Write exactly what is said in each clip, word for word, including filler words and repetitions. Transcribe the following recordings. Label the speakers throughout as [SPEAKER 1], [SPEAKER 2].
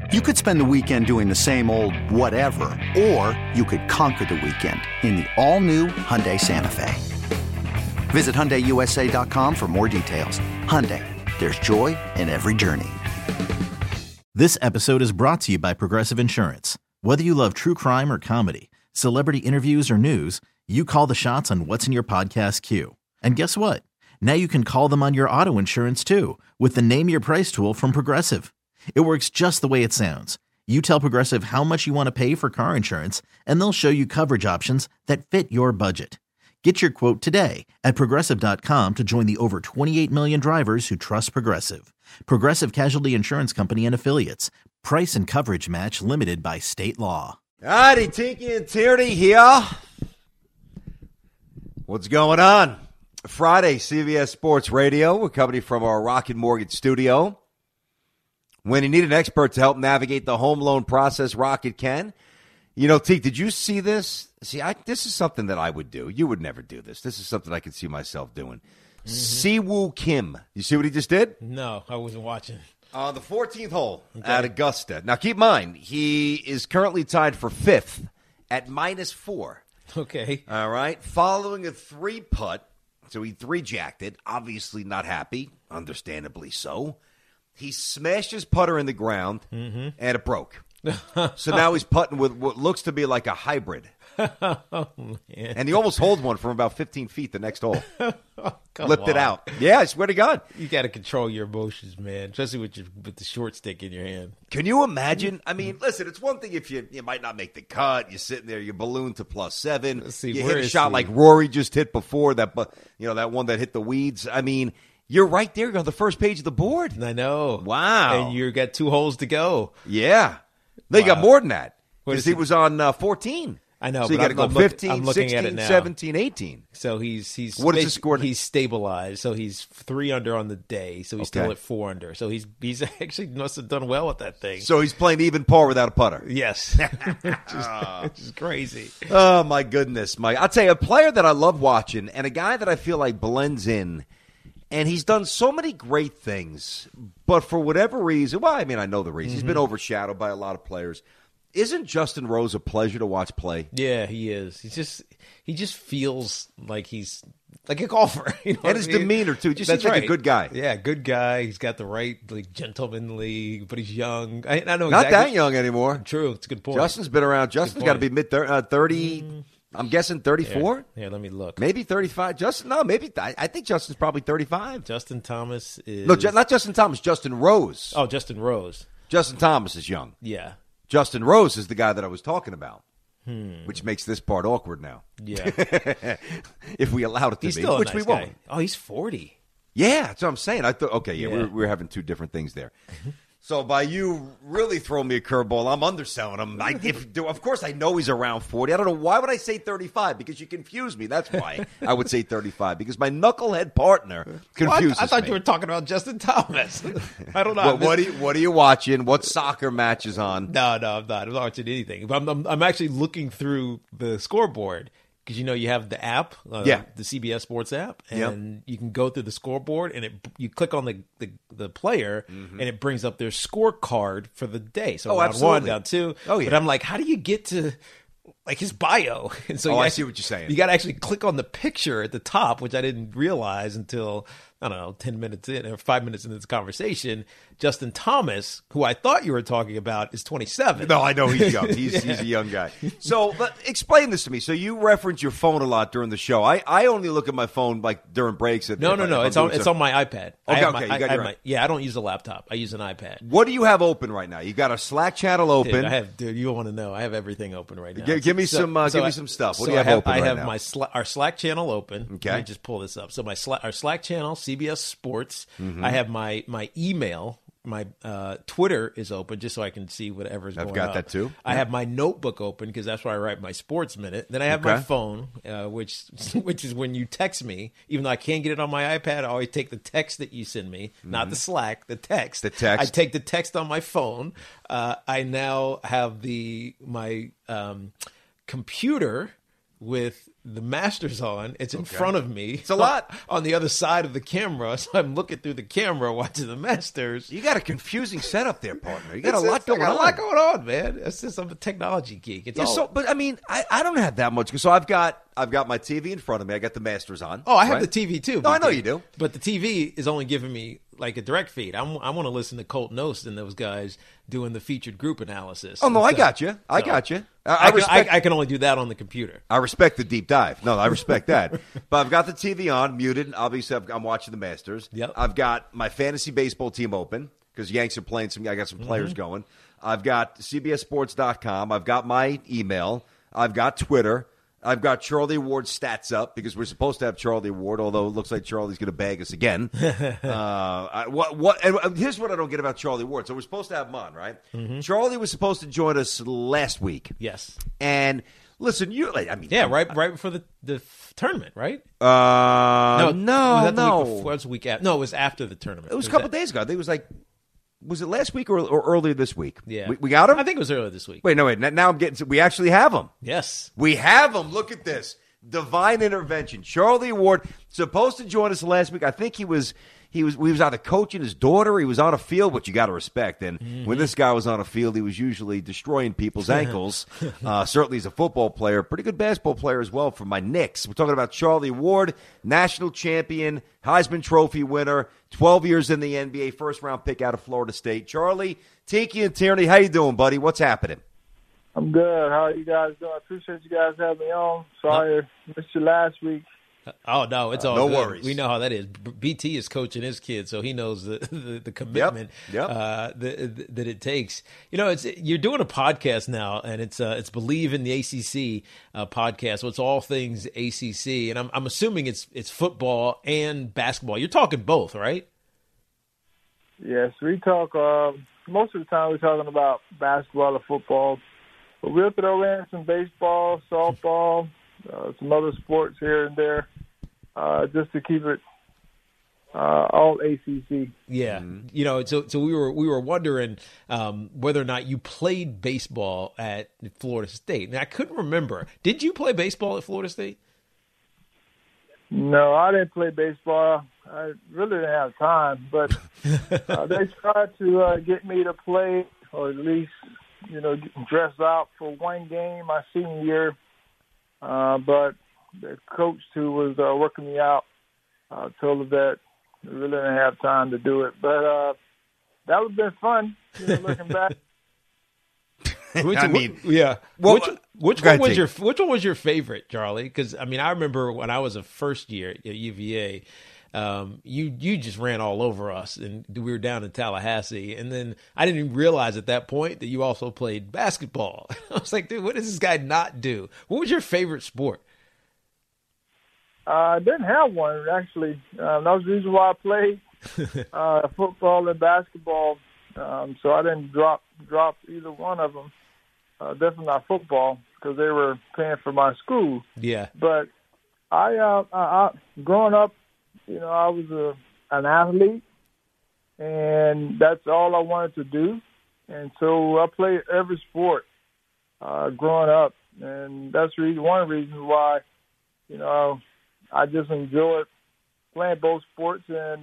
[SPEAKER 1] You could spend the weekend doing the same old whatever, or you could conquer the weekend in the all-new Hyundai Santa Fe. Visit Hyundai U S A dot com for more details. Hyundai, there's joy in every journey.
[SPEAKER 2] This episode is brought to you by Progressive Insurance. Whether you love true crime or comedy, celebrity interviews or news, you call the shots on what's in your podcast queue. And guess what? Now you can call them on your auto insurance too with the Name Your Price tool from Progressive. It works just the way it sounds. You tell Progressive how much you want to pay for car insurance, and they'll show you coverage options that fit your budget. Get your quote today at Progressive dot com to join the over twenty-eight million drivers who trust Progressive. Progressive Casualty Insurance Company and Affiliates. Price and coverage match limited by state law.
[SPEAKER 3] All righty, Tiki and Tierney here. What's going on? Friday, C B S Sports Radio. We're coming from our Rocket Mortgage studio. When you need an expert to help navigate the home loan process, Rocket can. You know, Teak, did you see this? See, I, this is something that I would do. You would never do this. This is something I could see myself doing. Mm-hmm. Siwoo Kim. You see what he just did?
[SPEAKER 4] No, I wasn't watching.
[SPEAKER 3] On uh, the fourteenth hole okay. at Augusta. Now, keep in mind, he is currently tied for fifth at minus four.
[SPEAKER 4] Okay.
[SPEAKER 3] All right. Following a three-putt, so he three-jacked it. Obviously not happy, understandably so. He smashed his putter in the ground, mm-hmm. and it broke. So now he's putting with what looks to be like a hybrid. Oh, man. And he almost holed one from about fifteen feet the next hole.
[SPEAKER 4] Oh,
[SPEAKER 3] Flipped it out. Yeah, I swear to God.
[SPEAKER 4] You got to control your emotions, man, especially with, your, with the short stick in your hand.
[SPEAKER 3] Can you imagine? I mean, listen, it's one thing if you you might not make the cut. You're sitting there, you balloon to plus seven.
[SPEAKER 4] Let's see,
[SPEAKER 3] you
[SPEAKER 4] where
[SPEAKER 3] hit a
[SPEAKER 4] is
[SPEAKER 3] shot
[SPEAKER 4] he?
[SPEAKER 3] like Rory just hit before, that, you know, that one that hit the weeds. I mean, you're right there. You're on the first page of the board.
[SPEAKER 4] I know.
[SPEAKER 3] Wow.
[SPEAKER 4] And you got two holes to go.
[SPEAKER 3] Yeah. No, you
[SPEAKER 4] wow.
[SPEAKER 3] got more than that.
[SPEAKER 4] What
[SPEAKER 3] Because
[SPEAKER 4] is
[SPEAKER 3] he was on uh, fourteen.
[SPEAKER 4] I know,
[SPEAKER 3] so you
[SPEAKER 4] but
[SPEAKER 3] got to go
[SPEAKER 4] I'm, I'm
[SPEAKER 3] fifteen,
[SPEAKER 4] look, I'm looking
[SPEAKER 3] sixteen,
[SPEAKER 4] at it now.
[SPEAKER 3] seventeen, eighteen.
[SPEAKER 4] So he's he's
[SPEAKER 3] what is the score?
[SPEAKER 4] He's stabilized. So he's three under on the day. So he's
[SPEAKER 3] okay.
[SPEAKER 4] still at four under. So he's he's actually must have done well with that thing.
[SPEAKER 3] So he's playing even par without a putter.
[SPEAKER 4] Yes, just, just crazy.
[SPEAKER 3] Oh my goodness, Mike! I'll tell you, a player that I love watching, and a guy that I feel like blends in, and he's done so many great things, but for whatever reason, well, I mean, I know the reason. Mm-hmm. He's been overshadowed by a lot of players. Isn't Justin Rose a pleasure to watch play?
[SPEAKER 4] Yeah, he is. He's just he just feels like he's like a golfer. You know
[SPEAKER 3] and his
[SPEAKER 4] I mean?
[SPEAKER 3] demeanor too. Just
[SPEAKER 4] That's
[SPEAKER 3] seems like
[SPEAKER 4] right.
[SPEAKER 3] a good guy.
[SPEAKER 4] Yeah, good guy. He's got the right like gentlemanly, but he's young. I, I know
[SPEAKER 3] not
[SPEAKER 4] exactly.
[SPEAKER 3] that young anymore.
[SPEAKER 4] True, it's a good point.
[SPEAKER 3] Justin's been around. Justin's got to be mid uh, thirty. Mm. I'm guessing thirty-four.
[SPEAKER 4] Yeah, yeah, let me look.
[SPEAKER 3] Maybe thirty-five. Justin, no, maybe I, I think Justin's probably thirty-five.
[SPEAKER 4] Justin Thomas is
[SPEAKER 3] no, ju- not Justin Thomas. Justin Rose.
[SPEAKER 4] Oh, Justin Rose.
[SPEAKER 3] Justin Thomas is young.
[SPEAKER 4] Yeah.
[SPEAKER 3] Justin Rose is the guy that I was talking about,
[SPEAKER 4] hmm.
[SPEAKER 3] which makes this part awkward now.
[SPEAKER 4] Yeah.
[SPEAKER 3] If we allowed it to
[SPEAKER 4] he's
[SPEAKER 3] be,
[SPEAKER 4] still a
[SPEAKER 3] which
[SPEAKER 4] nice
[SPEAKER 3] we
[SPEAKER 4] guy.
[SPEAKER 3] won't.
[SPEAKER 4] Oh, he's forty.
[SPEAKER 3] Yeah, that's what I'm saying. I thought, okay, yeah,
[SPEAKER 4] yeah.
[SPEAKER 3] We're, we're having two different things there. So by you really throwing me a curveball, I'm underselling him. I, if, of course, I know he's around forty. I don't know. Why would I say thirty-five? Because you confuse me. That's why I would say thirty-five. Because my knucklehead partner confuses
[SPEAKER 4] well, I, I thought
[SPEAKER 3] me.
[SPEAKER 4] you were talking about Justin Thomas. I don't know.
[SPEAKER 3] What, what, are you, what are you watching? What soccer match is on?
[SPEAKER 4] No, no, I'm not. I'm not watching anything. I'm, I'm, I'm actually looking through the scoreboard. Because, you know, you have the app, uh,
[SPEAKER 3] yeah.
[SPEAKER 4] the C B S Sports app, and
[SPEAKER 3] yep.
[SPEAKER 4] you can go through the scoreboard, and it you click on the, the, the player, mm-hmm. and it brings up their scorecard for the day. So
[SPEAKER 3] oh,
[SPEAKER 4] down
[SPEAKER 3] absolutely.
[SPEAKER 4] one, down two.
[SPEAKER 3] Oh, yeah.
[SPEAKER 4] But I'm like, how do you get to, like, his bio? And so
[SPEAKER 3] oh,
[SPEAKER 4] you
[SPEAKER 3] I
[SPEAKER 4] actually,
[SPEAKER 3] see what you're saying.
[SPEAKER 4] You got to actually click on the picture at the top, which I didn't realize until, I don't know, ten minutes in, or five minutes into this conversation. Justin Thomas, who I thought you were talking about, is twenty-seven.
[SPEAKER 3] No, I know he's young. He's yeah. he's a young guy. So but explain this to me. So you reference your phone a lot during the show. I, I only look at my phone like during breaks. At,
[SPEAKER 4] no, no, no. It's on it's on my iPad.
[SPEAKER 3] Okay,
[SPEAKER 4] okay.
[SPEAKER 3] My,
[SPEAKER 4] you
[SPEAKER 3] got
[SPEAKER 4] I,
[SPEAKER 3] your
[SPEAKER 4] I my, yeah, I don't use a laptop. I use an iPad.
[SPEAKER 3] What do you have open right now? You got a Slack channel open.
[SPEAKER 4] Dude, I have, dude, you don't want to know. I have everything open right now.
[SPEAKER 3] Give, give me
[SPEAKER 4] so,
[SPEAKER 3] some. Uh,
[SPEAKER 4] so
[SPEAKER 3] give
[SPEAKER 4] I,
[SPEAKER 3] me some stuff. What
[SPEAKER 4] so
[SPEAKER 3] do you have,
[SPEAKER 4] I have
[SPEAKER 3] open
[SPEAKER 4] I
[SPEAKER 3] right
[SPEAKER 4] have
[SPEAKER 3] now?
[SPEAKER 4] my Sla- our Slack channel open.
[SPEAKER 3] Okay.
[SPEAKER 4] Let me just pull this up. So my Slack, our Slack channel, C B S Sports.
[SPEAKER 3] Mm-hmm.
[SPEAKER 4] I have my my email. My uh, Twitter is open just so I can see whatever's
[SPEAKER 3] I've
[SPEAKER 4] going on.
[SPEAKER 3] got that too.
[SPEAKER 4] I
[SPEAKER 3] yeah.
[SPEAKER 4] have my notebook open because that's where I write my Sports Minute. Then I have
[SPEAKER 3] okay.
[SPEAKER 4] my phone, uh, which which is when you text me. Even though I can't get it on my iPad, I always take the text that you send me, mm-hmm. not the Slack, the text.
[SPEAKER 3] The text.
[SPEAKER 4] I take the text on my phone. Uh, I now have the my um, computer with the Masters on. It's in
[SPEAKER 3] Okay.
[SPEAKER 4] front of me.
[SPEAKER 3] It's a lot.
[SPEAKER 4] On the other side of the camera. So I'm looking through the camera watching the Masters.
[SPEAKER 3] You got a confusing setup there, partner. You got
[SPEAKER 4] It's-
[SPEAKER 3] a lot
[SPEAKER 4] it's- I
[SPEAKER 3] going
[SPEAKER 4] got
[SPEAKER 3] on.
[SPEAKER 4] a lot going on, man. It's just I'm a technology geek. It's
[SPEAKER 3] Yeah,
[SPEAKER 4] all.
[SPEAKER 3] so, but I mean, I, I don't have that much. So I've got I've got my T V in front of me. I got the Masters on.
[SPEAKER 4] oh, I have
[SPEAKER 3] right?
[SPEAKER 4] the T V too.
[SPEAKER 3] No, I
[SPEAKER 4] but
[SPEAKER 3] know
[SPEAKER 4] the-
[SPEAKER 3] you do.
[SPEAKER 4] But the T V is only giving me like a direct feed. I'm, I want to listen to Colt Knost and those guys doing the featured group analysis.
[SPEAKER 3] Oh no, I
[SPEAKER 4] So-
[SPEAKER 3] got you. I
[SPEAKER 4] so-
[SPEAKER 3] got you. I,
[SPEAKER 4] I,
[SPEAKER 3] I
[SPEAKER 4] can,
[SPEAKER 3] respect.
[SPEAKER 4] I, I can only do that on the computer.
[SPEAKER 3] I respect the deep dive. No, I respect that. But I've got the T V on, muted. Obviously, I've, I'm watching the Masters.
[SPEAKER 4] Yep.
[SPEAKER 3] I've got my fantasy baseball team open because Yanks are playing some. I got some players
[SPEAKER 4] Mm-hmm.
[SPEAKER 3] going. I've got C B S Sports dot com. I've got my email. I've got Twitter. I've got Charlie Ward stats up because we're supposed to have Charlie Ward, although it looks like Charlie's going to bag us again. uh, I, what? What? And here's what I don't get about Charlie Ward. So we're supposed to have him on, right?
[SPEAKER 4] Mm-hmm.
[SPEAKER 3] Charlie was supposed to join us last week.
[SPEAKER 4] Yes.
[SPEAKER 3] And listen, you. I mean,
[SPEAKER 4] Yeah, right right before the, the f- tournament, right?
[SPEAKER 3] Uh, no,
[SPEAKER 4] was
[SPEAKER 3] no,
[SPEAKER 4] that the
[SPEAKER 3] no.
[SPEAKER 4] Week before? It was the week after. No, it was after the tournament.
[SPEAKER 3] It was a couple
[SPEAKER 4] that-
[SPEAKER 3] days ago. I think it was like, was it last week or, or earlier this week?
[SPEAKER 4] Yeah.
[SPEAKER 3] we, we got him.
[SPEAKER 4] I think it was earlier this week.
[SPEAKER 3] Wait, no, wait. Now I'm getting. To, we actually have him.
[SPEAKER 4] Yes.
[SPEAKER 3] We have him. Look at this. Divine intervention. Charlie Ward supposed to join us last week. I think he was he was we was either coaching his daughter. He was on a field, which you got to respect. And
[SPEAKER 4] Mm-hmm.
[SPEAKER 3] when this guy was on a field, he was usually destroying people's ankles. uh, certainly, he's a football player, pretty good basketball player as well. For my Knicks, we're talking about Charlie Ward, national champion, Heisman Trophy winner, twelve years in the N B A, first round pick out of Florida State. Charlie, Tiki, and Tierney, how you doing, buddy? What's happening?
[SPEAKER 5] I'm good. How are you guys doing? I appreciate you guys having me on. Sorry I missed you last week.
[SPEAKER 4] Oh no, it's all
[SPEAKER 3] no
[SPEAKER 4] good.
[SPEAKER 3] worries.
[SPEAKER 4] We know how that is. B- BT is coaching his kids, so he knows the the, the commitment
[SPEAKER 3] Yep.
[SPEAKER 4] Uh, that, that it takes. You know, it's you're doing a podcast now, and it's uh, it's Believe in the A C C uh, podcast. So it's all things A C C, and I'm I'm assuming it's it's football and basketball. You're talking both, right?
[SPEAKER 5] Yes, we talk, uh, most of the time we're talking about basketball or football. But we'll throw in some baseball, softball, uh, some other sports here and there, uh, just to keep it uh, all A C C.
[SPEAKER 4] Yeah, you know, so so we were we were wondering um, whether or not you played baseball at Florida State, and I couldn't remember. Did you play baseball at Florida State?
[SPEAKER 5] No, I didn't play baseball. I really didn't have time, but uh, they tried to uh, get me to play, or at least, you know, dress out for one game my senior year. Uh, but the coach who was uh, working me out uh, told us that we really didn't have time to do it. But uh, that would have been fun, you know, looking back.
[SPEAKER 4] Which,
[SPEAKER 3] I mean,
[SPEAKER 4] yeah.
[SPEAKER 3] well,
[SPEAKER 4] which which
[SPEAKER 3] go
[SPEAKER 4] one
[SPEAKER 3] ahead,
[SPEAKER 4] was
[SPEAKER 3] T.
[SPEAKER 4] your which one was your favorite, Charlie? Because I mean, I remember when I was a first year at U V A, um, you you just ran all over us, and we were down in Tallahassee, and then I didn't even realize at that point that you also played basketball. I was like, dude, what does this guy not do? What was your favorite sport?
[SPEAKER 5] Uh, I didn't have one, actually. Um, that was the reason why I played uh, football and basketball. Um, so I didn't drop drop either one of them. Uh, definitely not football because they were paying for my school.
[SPEAKER 4] Yeah,
[SPEAKER 5] But I, uh, I, I growing up, you know, I was a, an athlete, and that's all I wanted to do. And so I played every sport uh, growing up, and that's the reason, one of the reasons why, you know, I just enjoyed playing both sports, and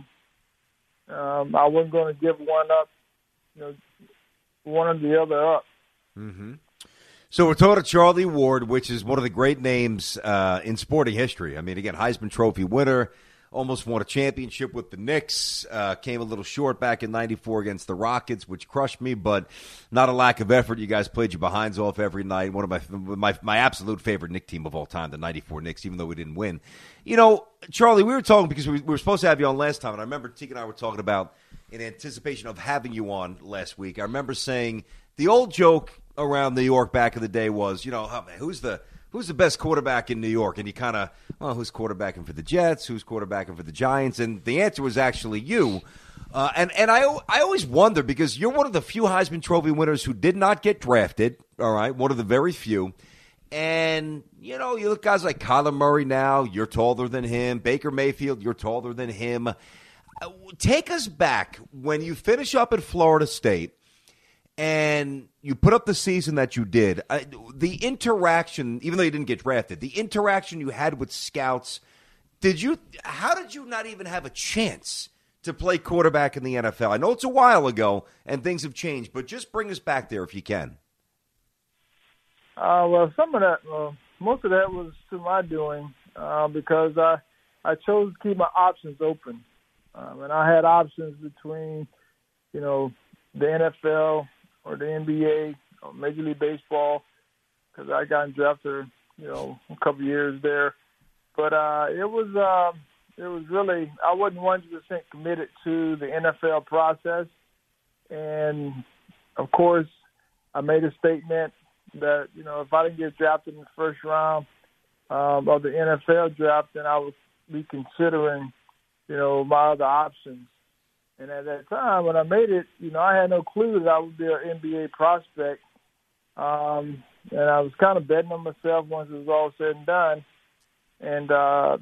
[SPEAKER 5] um, I wasn't going to give one up, you know, one or the other up.
[SPEAKER 3] Mm-hmm. So we're talking to Charlie Ward, which is one of the great names uh, in sporting history. I mean, again, Heisman Trophy winner, almost won a championship with the Knicks, uh, came a little short back in ninety-four against the Rockets, which crushed me, but not a lack of effort. You guys played your behinds off every night. One of my my, my absolute favorite Knicks team of all time, the ninety-four Knicks, even though we didn't win. You know, Charlie, we were talking because we, we were supposed to have you on last time, and I remember Tiki and I were talking about in anticipation of having you on last week. I remember saying the old joke around New York back in the day was, you know, oh, man, who's the who's the best quarterback in New York? And you kind of, well, who's quarterbacking for the Jets? Who's quarterbacking for the Giants? And the answer was actually you. Uh, and and I I always wonder because you're one of the few Heisman Trophy winners who did not get drafted. All right, one of the very few. And, you know, you look at guys like Kyler Murray now, you're taller than him. Baker Mayfield, you're taller than him. Uh, take us back when you finish up at Florida State. and you put up the season that you did. Uh, the interaction, even though you didn't get drafted, the interaction you had with scouts, did you? How did you not even have a chance to play quarterback in the N F L? I know it's a while ago and things have changed, but just bring us back there if you can.
[SPEAKER 5] Uh, well, some of that, uh, most of that was to my doing uh, because I I chose to keep my options open, um, and I had options between, you know, the N F L or the N B A or Major League Baseball, because I got drafted, you know, a couple of years there. But uh, it was uh, it was really, I wasn't one hundred percent committed to the N F L process. And, of course, I made a statement that, you know, if I didn't get drafted in the first round um, of the N F L draft, then I would be considering, you know, my other options. And at that time, when I made it, you know, I had no clue that I would be an N B A prospect. Um, and I was kind of betting on myself once it was all said and done. And uh,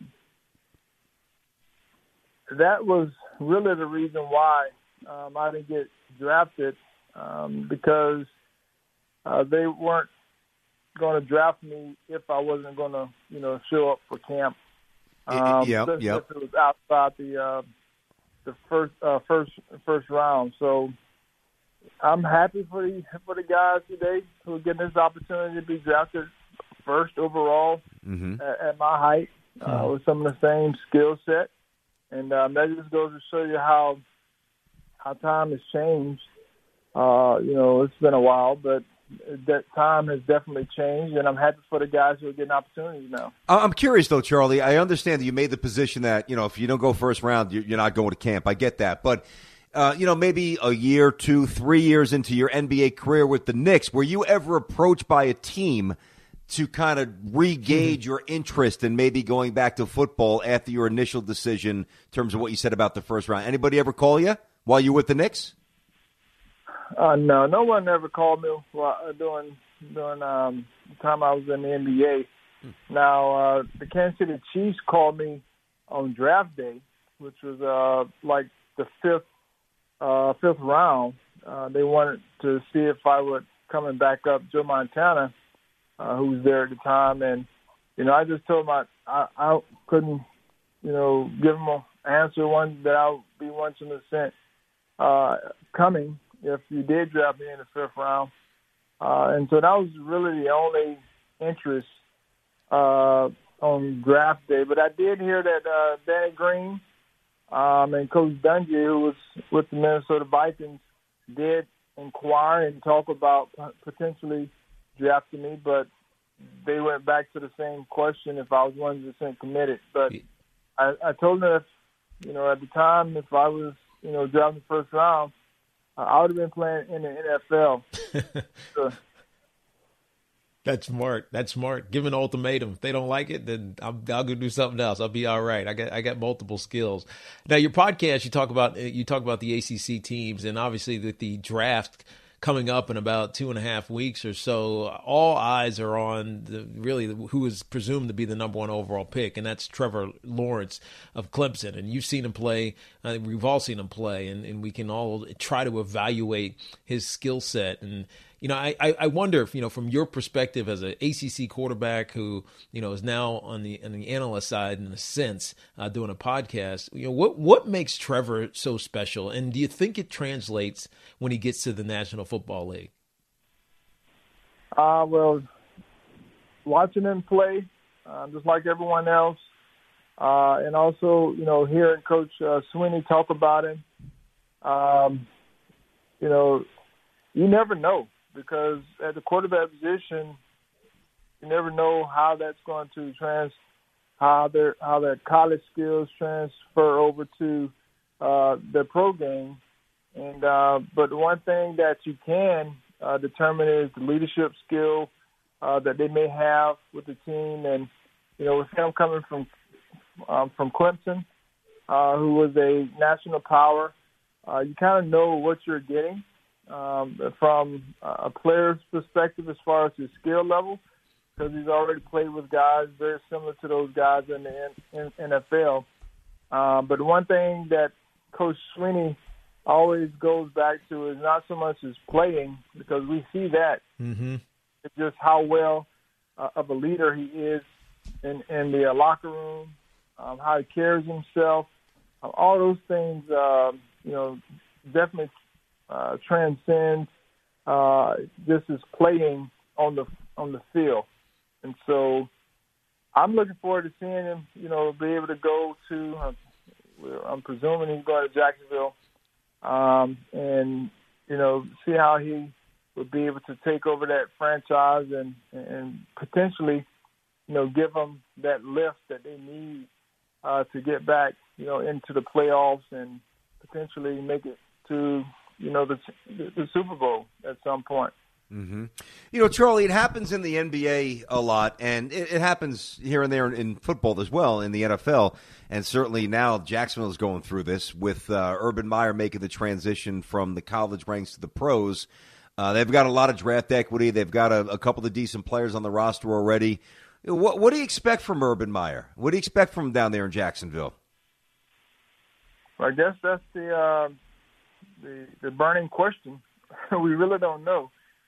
[SPEAKER 5] that was really the reason why um, I didn't get drafted, um, because uh, they weren't going to draft me if I wasn't going to, you know, show up for camp. Um,
[SPEAKER 3] yeah,
[SPEAKER 5] especially
[SPEAKER 3] yeah.
[SPEAKER 5] if it was outside the uh, the first uh, first first round. So I'm happy for the for the guys today who are getting this opportunity to be drafted first overall
[SPEAKER 3] mm-hmm.
[SPEAKER 5] at, at my height, uh, mm-hmm. with some of the same skill set, and um, that just goes to show you how how time has changed. Uh, you know, it's been a while, but that time has definitely changed, and I'm happy for the guys who are getting opportunities now.
[SPEAKER 3] I'm curious, though, Charlie. I understand that you made the position that, you know, if you don't go first round, you're not going to camp. I get that. But, uh, you know, maybe a year, two, three years into your N B A career with the Knicks, were you ever approached by a team to kind of re-gauge mm-hmm. your interest in maybe going back to football after your initial decision in terms of what you said about the first round? Anybody ever call you while you were with the Knicks?
[SPEAKER 5] Uh, no, no one ever called me while, uh, during during um, the time I was in the N B A. Hmm. Now, uh, the Kansas City Chiefs called me on draft day, which was uh, like the fifth uh, fifth round. Uh, they wanted to see if I would coming back up Joe Montana, uh, who was there at the time, and you know I just told him I I, I couldn't you know give him an answer one that I would be one hundred percent uh, coming if you did draft me in the fifth round. Uh, and so that was really the only interest uh, on draft day. But I did hear that uh, Danny Green um, and Coach Dungy, who was with the Minnesota Vikings, did inquire and talk about potentially drafting me, but they went back to the same question if I was one hundred percent committed. But I, I told them if, you know, at the time, if I was, you know, drafted the first round, I would have been playing in the N F L. So.
[SPEAKER 4] That's smart. That's smart. Give an ultimatum. If they don't like it, then I'll, I'll go do something else. I'll be all right. I got I got multiple skills. Now, your podcast, you talk about you talk about the A C C teams, and obviously with the draft coming up in about two and a half weeks or so, all eyes are on the, really who is presumed to be the number one overall pick, and that's Trevor Lawrence of Clemson. And you've seen him play. Uh, we've all seen him play, and, and we can all try to evaluate his skill set. And you know, I, I wonder if, you know, from your perspective as an A C C quarterback who, you know, is now on the on the analyst side in a sense, uh, doing a podcast, you know, what what makes Trevor so special? And do you think it translates when he gets to the National Football League?
[SPEAKER 5] Uh, well, watching him play, uh, just like everyone else, uh, and also, you know, hearing Coach uh, Sweeney talk about him, um, you know, you never know. Because at the quarterback position, you never know how that's going to trans, how their how their college skills transfer over to uh, their pro game. And uh, but the one thing that you can uh, determine is the leadership skill uh, that they may have with the team. And you know, with him coming from um, from Clemson, uh, who was a national power, uh, you kind of know what you're getting. Um, from a player's perspective as far as his skill level, because he's already played with guys very similar to those guys in the N F L. Um, but one thing that Coach Sweeney always goes back to is not so much as playing, because we see that.
[SPEAKER 4] Mm-hmm.
[SPEAKER 5] It's just how well uh, of a leader he is in, in the uh, locker room, um, how he carries himself. Uh, all those things, uh, you know, definitely uh, transcend uh, just as playing on the on the field. And so I'm looking forward to seeing him, you know, be able to go to, uh, I'm presuming he's going to Jacksonville, um, and, you know, see how he would be able to take over that franchise and, and potentially, you know, give them that lift that they need uh, to get back, you know, into the playoffs and potentially make it to, you know, the, the Super Bowl at some point.
[SPEAKER 3] Mm-hmm. You know, Charlie, it happens in the N B A a lot, and it, it happens here and there in, in football as well, in the N F L, and certainly now Jacksonville is going through this with uh, Urban Meyer making the transition from the college ranks to the pros. Uh, they've got a lot of draft equity. They've got a, a couple of decent players on the roster already. What, what do you expect from Urban Meyer? What do you expect from him down there in Jacksonville?
[SPEAKER 5] Well, I guess that's the uh, the, the burning question. We really don't know.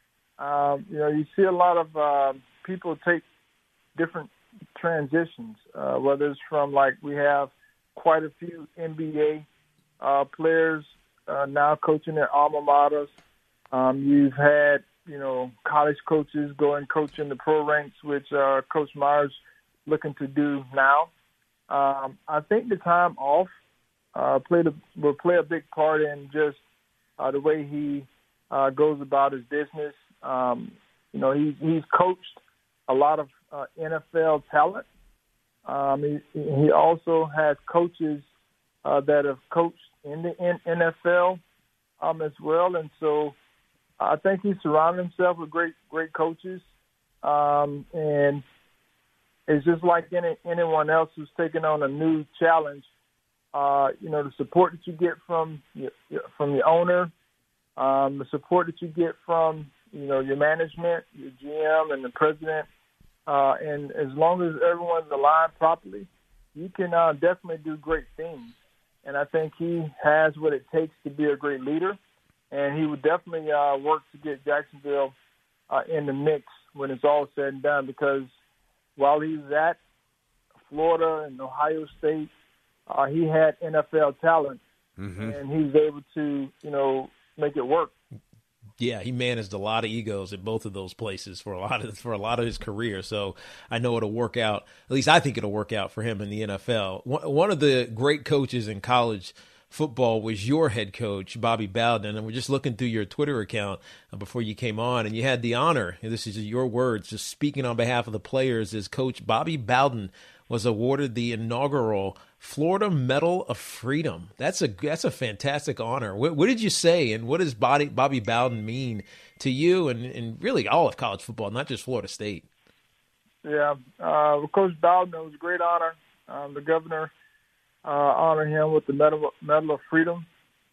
[SPEAKER 5] Um, you know, you see a lot of uh, people take different transitions, uh, whether it's from, like, we have quite a few N B A uh, players uh, now coaching their alma maters. Um, you've had, you know, college coaches go and coach in the pro ranks, which uh, Coach Myers looking to do now. Um, I think the time off uh, played a, will play a big part in just uh, the way he uh, goes about his business. Um, you know, he's, he's coached a lot of uh, N F L talent. Um, he, he also has coaches uh, that have coached in the N F L um, as well. And so I think he's surrounded himself with great, great coaches. Um, and it's just like any, anyone else who's taking on a new challenge. Uh, you know, the support that you get from your, from your owner, um, the support that you get from you know, your management, your G M, and the president. Uh, and as long as everyone's aligned properly, you can uh, definitely do great things. And I think he has what it takes to be a great leader. And he would definitely uh, work to get Jacksonville uh, in the mix when it's all said and done, because while he's at Florida and Ohio State, uh, he had N F L talent, mm-hmm. and he was able to, you know, make it work.
[SPEAKER 4] Yeah, he managed a lot of egos at both of those places for a lot of for a lot of his career. So I know it'll work out. At least I think it'll work out for him in the N F L. One of the great coaches in college football was your head coach, Bobby Bowden. And we're just looking through your Twitter account before you came on, and you had the honor, and this is your words, just speaking on behalf of the players, as Coach Bobby Bowden was awarded the inaugural Florida Medal of Freedom. That's a that's a fantastic honor. What, what did you say, and what does Bobby, Bobby Bowden mean to you and, and really all of college football, not just Florida State?
[SPEAKER 5] Yeah, uh, Coach Bowden, it was a great honor. Um, the governor uh, honored him with the Medal, Medal of Freedom.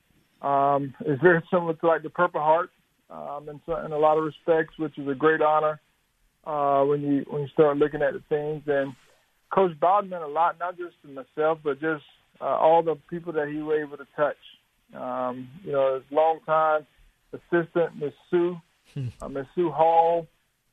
[SPEAKER 5] Um, it's very similar to like the Purple Heart um, in, in a lot of respects, which is a great honor uh, when you when you start looking at the things. And Coach Bowden meant a lot, not just to myself, but just uh, all the people that he was able to touch. Um, you know, his longtime assistant, Miss Sue, uh, Miss Sue Hall.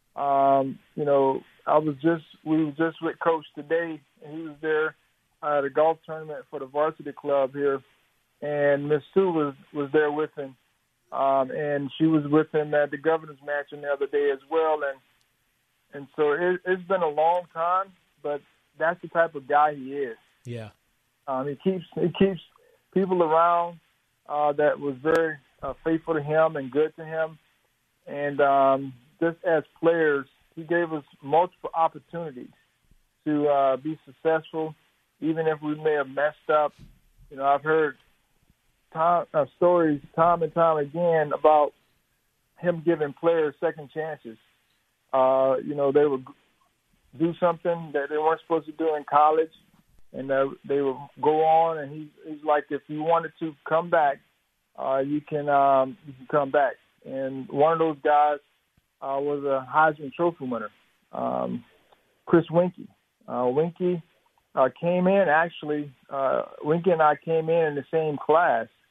[SPEAKER 5] Um, you know, I was just we were just with Coach today, and he was there at a golf tournament for the varsity club here, and Miss Sue was was there with him, um, and she was with him at the governor's mansion the other day as well, and and so it, it's been a long time, but that's the type of guy he is.
[SPEAKER 4] Yeah.
[SPEAKER 5] Um, he keeps he keeps people around uh, that was very uh, faithful to him and good to him. And um, just as players, he gave us multiple opportunities to uh, be successful, even if we may have messed up. You know, I've heard time, uh, stories time and time again about him giving players second chances. Uh, you know, they would do something that they weren't supposed to do in college, and uh, they would go on. And he, he's like, if you wanted to come back, uh, you can um, you can come back. And one of those guys uh, was a Heisman Trophy winner, um, Chris Winkie. Uh, Winkie uh, came in actually. Uh, Winkie and I came in in the same class,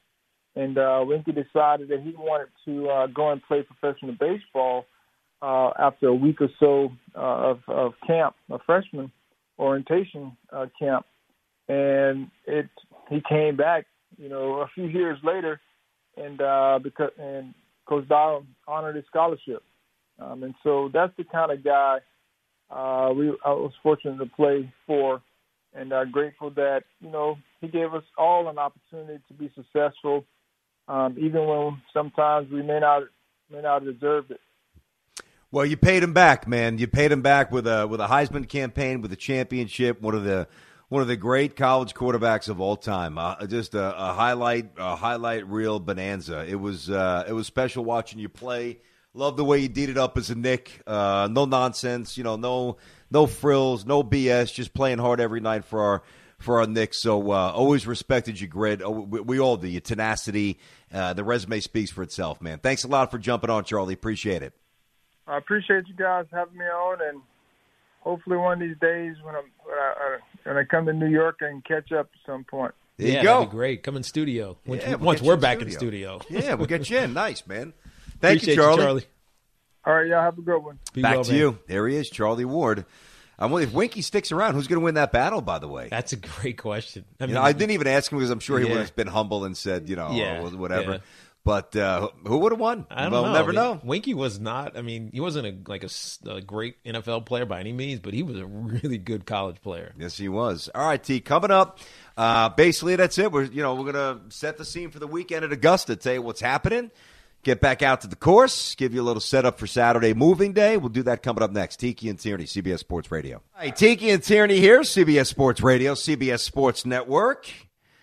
[SPEAKER 5] And uh, Winky decided that he wanted to uh, go and play professional baseball uh, after a week or so uh, of, of camp, a freshman orientation uh, camp. And it he came back, you know, a few years later, and uh, because and Coach Dial honored his scholarship. Um, and so that's the kind of guy uh, we I was fortunate to play for, and uh, grateful that, you know, he gave us all an opportunity to be successful, um, even when sometimes we may not may not have deserved it.
[SPEAKER 3] Well, you paid him back, man. You paid him back with a with a Heisman campaign, with a championship, one of the one of the great college quarterbacks of all time. Uh, just a, a highlight, a highlight reel bonanza. It was uh, it was special watching you play. Love the way you did it up as a Nick. Uh, no nonsense, you know, no no frills, no B S. Just playing hard every night for our for our Knicks. So uh, always respected your grit. Oh, we, we all do. Your tenacity. Uh, the resume speaks for itself, man. Thanks a lot for jumping on, Charlie. Appreciate it.
[SPEAKER 5] I appreciate you guys having me on, and hopefully one of these days when, I'm, when, I, when I come to New York, I can catch up at some point.
[SPEAKER 3] There
[SPEAKER 4] yeah,
[SPEAKER 3] you go.
[SPEAKER 4] That'd be great. Come in studio. Once,
[SPEAKER 3] Yeah, we'll
[SPEAKER 4] once
[SPEAKER 3] get
[SPEAKER 4] we're
[SPEAKER 3] you in
[SPEAKER 4] back
[SPEAKER 3] studio.
[SPEAKER 4] in studio.
[SPEAKER 3] Yeah, we'll get you in. Nice, man. Thank
[SPEAKER 4] Appreciate
[SPEAKER 3] you, Charlie.
[SPEAKER 4] you, Charlie.
[SPEAKER 5] All right, y'all have a good one.
[SPEAKER 4] Be
[SPEAKER 3] Back
[SPEAKER 4] well,
[SPEAKER 3] to
[SPEAKER 4] man.
[SPEAKER 3] you. There he is, Charlie Ward. I'm if Winky sticks around, who's going to win that battle, by the way?
[SPEAKER 4] That's a great question. I mean,
[SPEAKER 3] You know, I didn't even ask him because I'm sure he
[SPEAKER 4] Yeah.
[SPEAKER 3] would have been humble and said, you know,
[SPEAKER 4] Yeah,
[SPEAKER 3] oh, whatever.
[SPEAKER 4] yeah.
[SPEAKER 3] But uh, who would have won?
[SPEAKER 4] I don't
[SPEAKER 3] we'll
[SPEAKER 4] know.
[SPEAKER 3] never
[SPEAKER 4] I mean,
[SPEAKER 3] know.
[SPEAKER 4] Winky was not. I mean, he wasn't a like a, s- a great N F L player by any means, but he was a really good college player.
[SPEAKER 3] Yes, he was. All right, T. Coming up, uh, basically that's it. We're you know we're gonna set the scene for the weekend at Augusta. Tell you what's happening. Get back out to the course. Give you a little setup for Saturday moving day. We'll do that coming up next. Tiki and Tierney, C B S Sports Radio. Hi, Tiki and Tierney here, C B S Sports Radio, C B S Sports Network.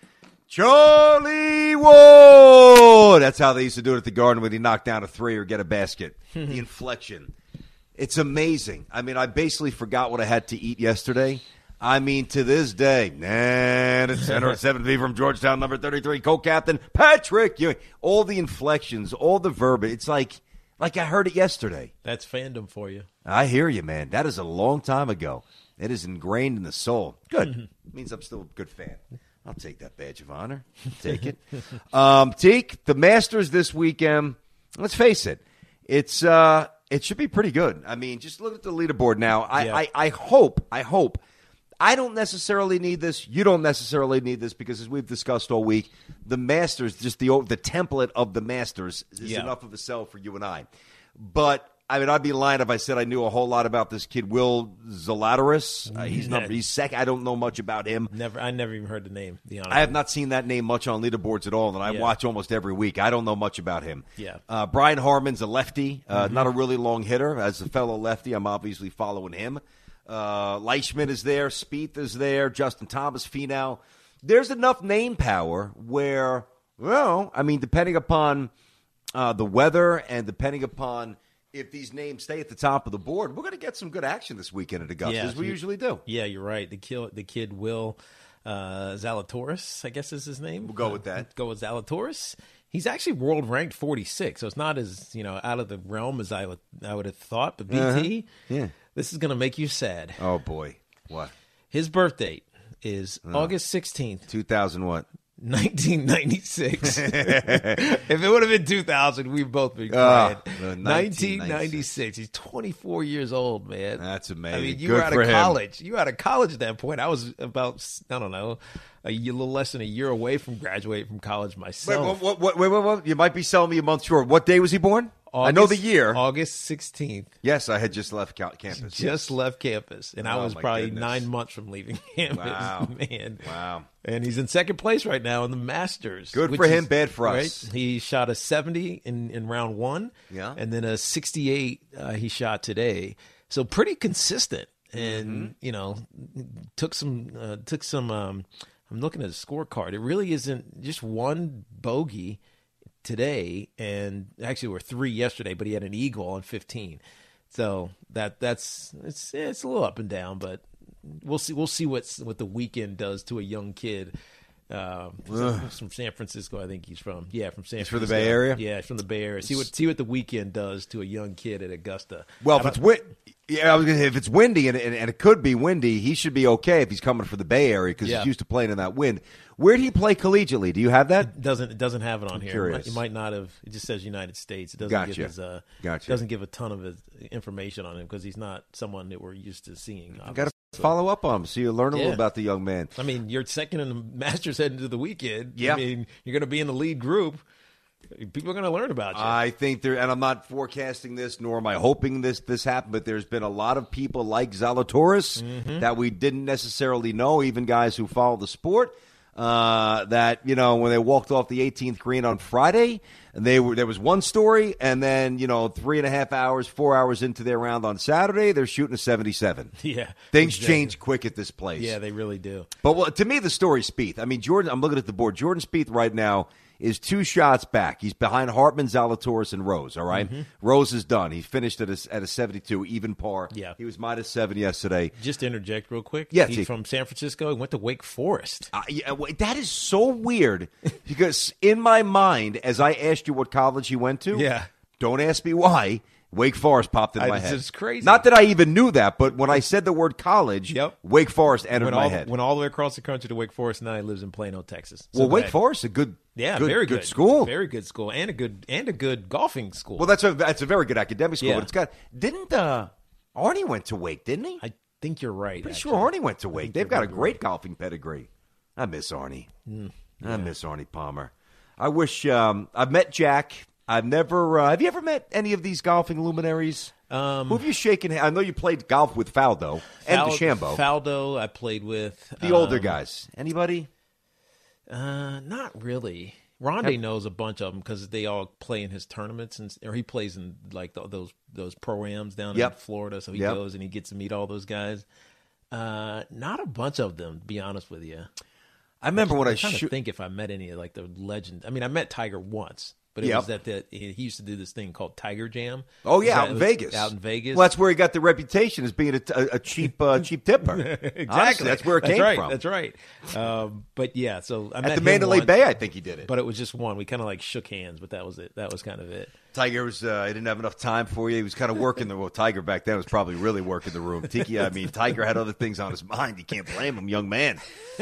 [SPEAKER 3] Charlie Ward. That's how they used to do it at the Garden when he knocked down a three or get a basket. The inflection. It's amazing. I mean, I basically forgot what I had to eat yesterday. I mean, to this day, man, it's center at seven B from Georgetown, number thirty-three, co-captain Patrick Ewing. All the inflections, all the verbiage. It's like, like I heard it yesterday.
[SPEAKER 4] That's fandom for you.
[SPEAKER 3] I hear you, man. That is a long time ago. It is ingrained in the soul. Good. It means I'm still a good fan. I'll take that badge of honor. Take it. um, Teak, the Masters this weekend, let's face it, it's uh, it should be pretty good. I mean, just look at the leaderboard now. I,
[SPEAKER 4] Yeah.
[SPEAKER 3] I, I hope, I hope. I don't necessarily need this. You don't necessarily need this because, as we've discussed all week, the Masters, just the the template of the Masters is
[SPEAKER 4] Yeah.
[SPEAKER 3] enough of a sell for you and I. But I mean, I'd be lying if I said I knew a whole lot about this kid, Will Zalatoris. Uh, he's number he's second. I don't know much about him.
[SPEAKER 4] Never, I never even heard the name. The honor.
[SPEAKER 3] I have not seen that name much on leaderboards at all, and I
[SPEAKER 4] Yeah.
[SPEAKER 3] watch almost every week. I don't know much about him.
[SPEAKER 4] Yeah.
[SPEAKER 3] Uh, Brian Harmon's a lefty, uh,
[SPEAKER 4] Mm-hmm.
[SPEAKER 3] not a really long hitter. As a fellow lefty, I'm obviously following him. Uh, Leishman is there. Spieth is there. Justin Thomas, Finau. There's enough name power where, well, I mean, depending upon uh, the weather and depending upon if these names stay at the top of the board, we're going to get some good action this weekend at Augusta,
[SPEAKER 4] Yeah,
[SPEAKER 3] as we
[SPEAKER 4] you-
[SPEAKER 3] usually do.
[SPEAKER 4] Yeah, you're right. The kid, the kid Will uh, Zalatoris, I guess is his name.
[SPEAKER 3] We'll go with that.
[SPEAKER 4] Uh, go with Zalatoris. He's actually world ranked forty-six, so it's not as you know out of the realm as I would I would have thought. But B T,
[SPEAKER 3] Uh-huh. Yeah.
[SPEAKER 4] this is going to make you sad.
[SPEAKER 3] Oh, boy. What?
[SPEAKER 4] His birth date is
[SPEAKER 3] Uh.
[SPEAKER 4] August sixteenth,
[SPEAKER 3] two thousand what?
[SPEAKER 4] nineteen ninety-six. If it would have been two thousand, we'd both be
[SPEAKER 3] Ah,
[SPEAKER 4] crying.
[SPEAKER 3] uh,
[SPEAKER 4] nineteen ninety-six. He's twenty-four years old, man.
[SPEAKER 3] That's amazing.
[SPEAKER 4] I mean, you
[SPEAKER 3] Good
[SPEAKER 4] were out
[SPEAKER 3] for
[SPEAKER 4] of
[SPEAKER 3] him.
[SPEAKER 4] college. You were out of college at that point. I was about, I don't know, a year- little less than a year away from graduating from college
[SPEAKER 3] Wait,
[SPEAKER 4] myself.
[SPEAKER 3] what, what, wait, wait, wait. You might be selling me a month short. What day was he born? I know the
[SPEAKER 4] August-
[SPEAKER 3] year.
[SPEAKER 4] August sixteenth.
[SPEAKER 3] Yes, I had just left cal- campus.
[SPEAKER 4] Just
[SPEAKER 3] yes.
[SPEAKER 4] left campus, and I
[SPEAKER 3] Oh,
[SPEAKER 4] was
[SPEAKER 3] my
[SPEAKER 4] probably
[SPEAKER 3] goodness.
[SPEAKER 4] nine months from leaving campus.
[SPEAKER 3] Wow.
[SPEAKER 4] Man,
[SPEAKER 3] Wow.
[SPEAKER 4] And he's in second place right now in the Masters.
[SPEAKER 3] Good
[SPEAKER 4] which
[SPEAKER 3] for him,
[SPEAKER 4] is-
[SPEAKER 3] bad for
[SPEAKER 4] right?
[SPEAKER 3] us.
[SPEAKER 4] He shot a seventy in, in round one,
[SPEAKER 3] Yeah.
[SPEAKER 4] and then a sixty-eight uh, he shot today. So pretty consistent, and
[SPEAKER 3] Mm-hmm.
[SPEAKER 4] you know, took some uh, took some. Um, I'm looking at his scorecard. It really isn't just one bogey today, and actually were three yesterday, but he had an eagle on fifteen. So that that's it's it's a little up and down, but we'll see we'll see what's what the weekend does to a young kid. Um, from San Francisco, I think he's from. Yeah, from San
[SPEAKER 3] He's from the
[SPEAKER 4] Francisco.
[SPEAKER 3] Bay Area?
[SPEAKER 4] Yeah, he's from the Bay Area. See what see what the weekend does to a young kid at Augusta.
[SPEAKER 3] Well,
[SPEAKER 4] How
[SPEAKER 3] if it's
[SPEAKER 4] about-
[SPEAKER 3] win, Yeah, I was gonna say, if it's windy, and, and, and it could be windy, he should be okay if he's coming for the Bay Area because
[SPEAKER 4] yeah.
[SPEAKER 3] he's used to playing in that wind. Where did he play collegiately? Do you have that?
[SPEAKER 4] It doesn't it doesn't have it on
[SPEAKER 3] I'm
[SPEAKER 4] here.
[SPEAKER 3] curious.
[SPEAKER 4] It might, it might not have. It just says United States. It doesn't
[SPEAKER 3] Gotcha.
[SPEAKER 4] give his uh,
[SPEAKER 3] Gotcha.
[SPEAKER 4] doesn't give a ton of his information on him because he's not someone that we're used to seeing.
[SPEAKER 3] Got to so. follow up on him so you learn a
[SPEAKER 4] yeah.
[SPEAKER 3] little about the young man.
[SPEAKER 4] I mean, you're second in the Masters heading into the weekend.
[SPEAKER 3] Yeah.
[SPEAKER 4] I mean, you're going to be in the lead group. People are going to learn about you.
[SPEAKER 3] I think there, and I'm not forecasting this, nor am I hoping this this happen, but there's been a lot of people like Zalatoris mm-hmm. that we didn't necessarily know, even guys who follow the sport, uh, that, you know, when they walked off the eighteenth green on Friday, they were there was one story, and then, you know, three and a half hours, four hours into their round on Saturday, they're shooting a seventy-seven.
[SPEAKER 4] Yeah.
[SPEAKER 3] Things
[SPEAKER 4] exactly.
[SPEAKER 3] change quick at this place.
[SPEAKER 4] Yeah, they really do.
[SPEAKER 3] But well, to me, the story's Spieth. I mean, Jordan, I'm looking at the board. Jordan Spieth right now is two shots back. He's behind Hartman, Zalatoris, and Rose, all right? Mm-hmm. Rose is done. He finished at a, at a seventy-two, even par.
[SPEAKER 4] Yeah.
[SPEAKER 3] He was minus seven yesterday.
[SPEAKER 4] Just to interject real quick.
[SPEAKER 3] Yes,
[SPEAKER 4] He's
[SPEAKER 3] he,
[SPEAKER 4] from San Francisco. He went to Wake Forest.
[SPEAKER 3] Uh, yeah, that is so weird because in my mind, as I asked you what college he went to,
[SPEAKER 4] yeah.
[SPEAKER 3] don't ask me why, Wake Forest popped in
[SPEAKER 4] I,
[SPEAKER 3] my head.
[SPEAKER 4] It's crazy.
[SPEAKER 3] Not that I even knew that, but when I said the word college,
[SPEAKER 4] yep.
[SPEAKER 3] Wake Forest entered
[SPEAKER 4] went
[SPEAKER 3] my
[SPEAKER 4] all,
[SPEAKER 3] head.
[SPEAKER 4] Went all the way across the country to Wake Forest. Now he lives in Plano, Texas. So
[SPEAKER 3] well, Wake
[SPEAKER 4] glad.
[SPEAKER 3] Forest, a good,
[SPEAKER 4] yeah,
[SPEAKER 3] good,
[SPEAKER 4] very
[SPEAKER 3] good,
[SPEAKER 4] good
[SPEAKER 3] school,
[SPEAKER 4] very good school, and a good and a good golfing school.
[SPEAKER 3] Well, that's a that's a very good academic school.
[SPEAKER 4] Yeah.
[SPEAKER 3] But it's got didn't uh, Arnie went to Wake, didn't he?
[SPEAKER 4] I think you're right.
[SPEAKER 3] Pretty
[SPEAKER 4] actually.
[SPEAKER 3] sure Arnie went to Wake. They've got a great
[SPEAKER 4] right.
[SPEAKER 3] golfing pedigree. I miss Arnie.
[SPEAKER 4] Mm, yeah.
[SPEAKER 3] I miss Arnie Palmer. I wish um, I've met Jack. I've never. Uh, have you ever met any of these golfing luminaries?
[SPEAKER 4] Um,
[SPEAKER 3] Who have you shaken? I know you played golf with Faldo and
[SPEAKER 4] Fal-
[SPEAKER 3] DeChambeau.
[SPEAKER 4] Faldo, I played with
[SPEAKER 3] The
[SPEAKER 4] um,
[SPEAKER 3] older guys. Anybody?
[SPEAKER 4] Uh, not really. Rondé have, knows a bunch of them because they all play in his tournaments, and or he plays in like the, those those pro-ams down
[SPEAKER 3] yep.
[SPEAKER 4] in Florida. So he
[SPEAKER 3] yep.
[SPEAKER 4] goes and he gets to meet all those guys. Uh, not a bunch of them, to be honest with you.
[SPEAKER 3] I remember
[SPEAKER 4] I'm
[SPEAKER 3] when I
[SPEAKER 4] trying
[SPEAKER 3] shoot.
[SPEAKER 4] to think if I met any of like the legend. I mean, I met Tiger once. But it
[SPEAKER 3] yep.
[SPEAKER 4] was that the, he used to do this thing called Tiger Jam.
[SPEAKER 3] Oh yeah,
[SPEAKER 4] that,
[SPEAKER 3] out in Vegas.
[SPEAKER 4] Out in Vegas.
[SPEAKER 3] Well, that's where he got the reputation as being a, a, a cheap, uh, cheap tipper.
[SPEAKER 4] exactly.
[SPEAKER 3] Honestly, that's where it
[SPEAKER 4] that's
[SPEAKER 3] came
[SPEAKER 4] right.
[SPEAKER 3] from.
[SPEAKER 4] That's right. Um, but yeah, so I
[SPEAKER 3] at
[SPEAKER 4] met
[SPEAKER 3] the
[SPEAKER 4] him
[SPEAKER 3] Mandalay
[SPEAKER 4] once,
[SPEAKER 3] Bay, I think he did it.
[SPEAKER 4] But it was just one. We kind of like shook hands, but that was it. That was kind of it.
[SPEAKER 3] Tiger was. Uh, he didn't have enough time for you. He was kind of working the. Well, Tiger back then was probably really working the room. Tiki, I mean, Tiger had other things on his mind. You can't blame him, young man.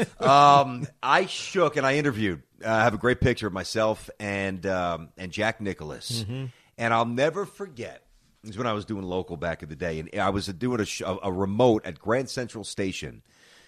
[SPEAKER 3] Um, I shook and I interviewed. Uh, I have a great picture of myself and um, and Jack Nicklaus, mm-hmm. and I'll never forget. It was when I was doing local back in the day, and I was doing a, sh- a remote at Grand Central Station,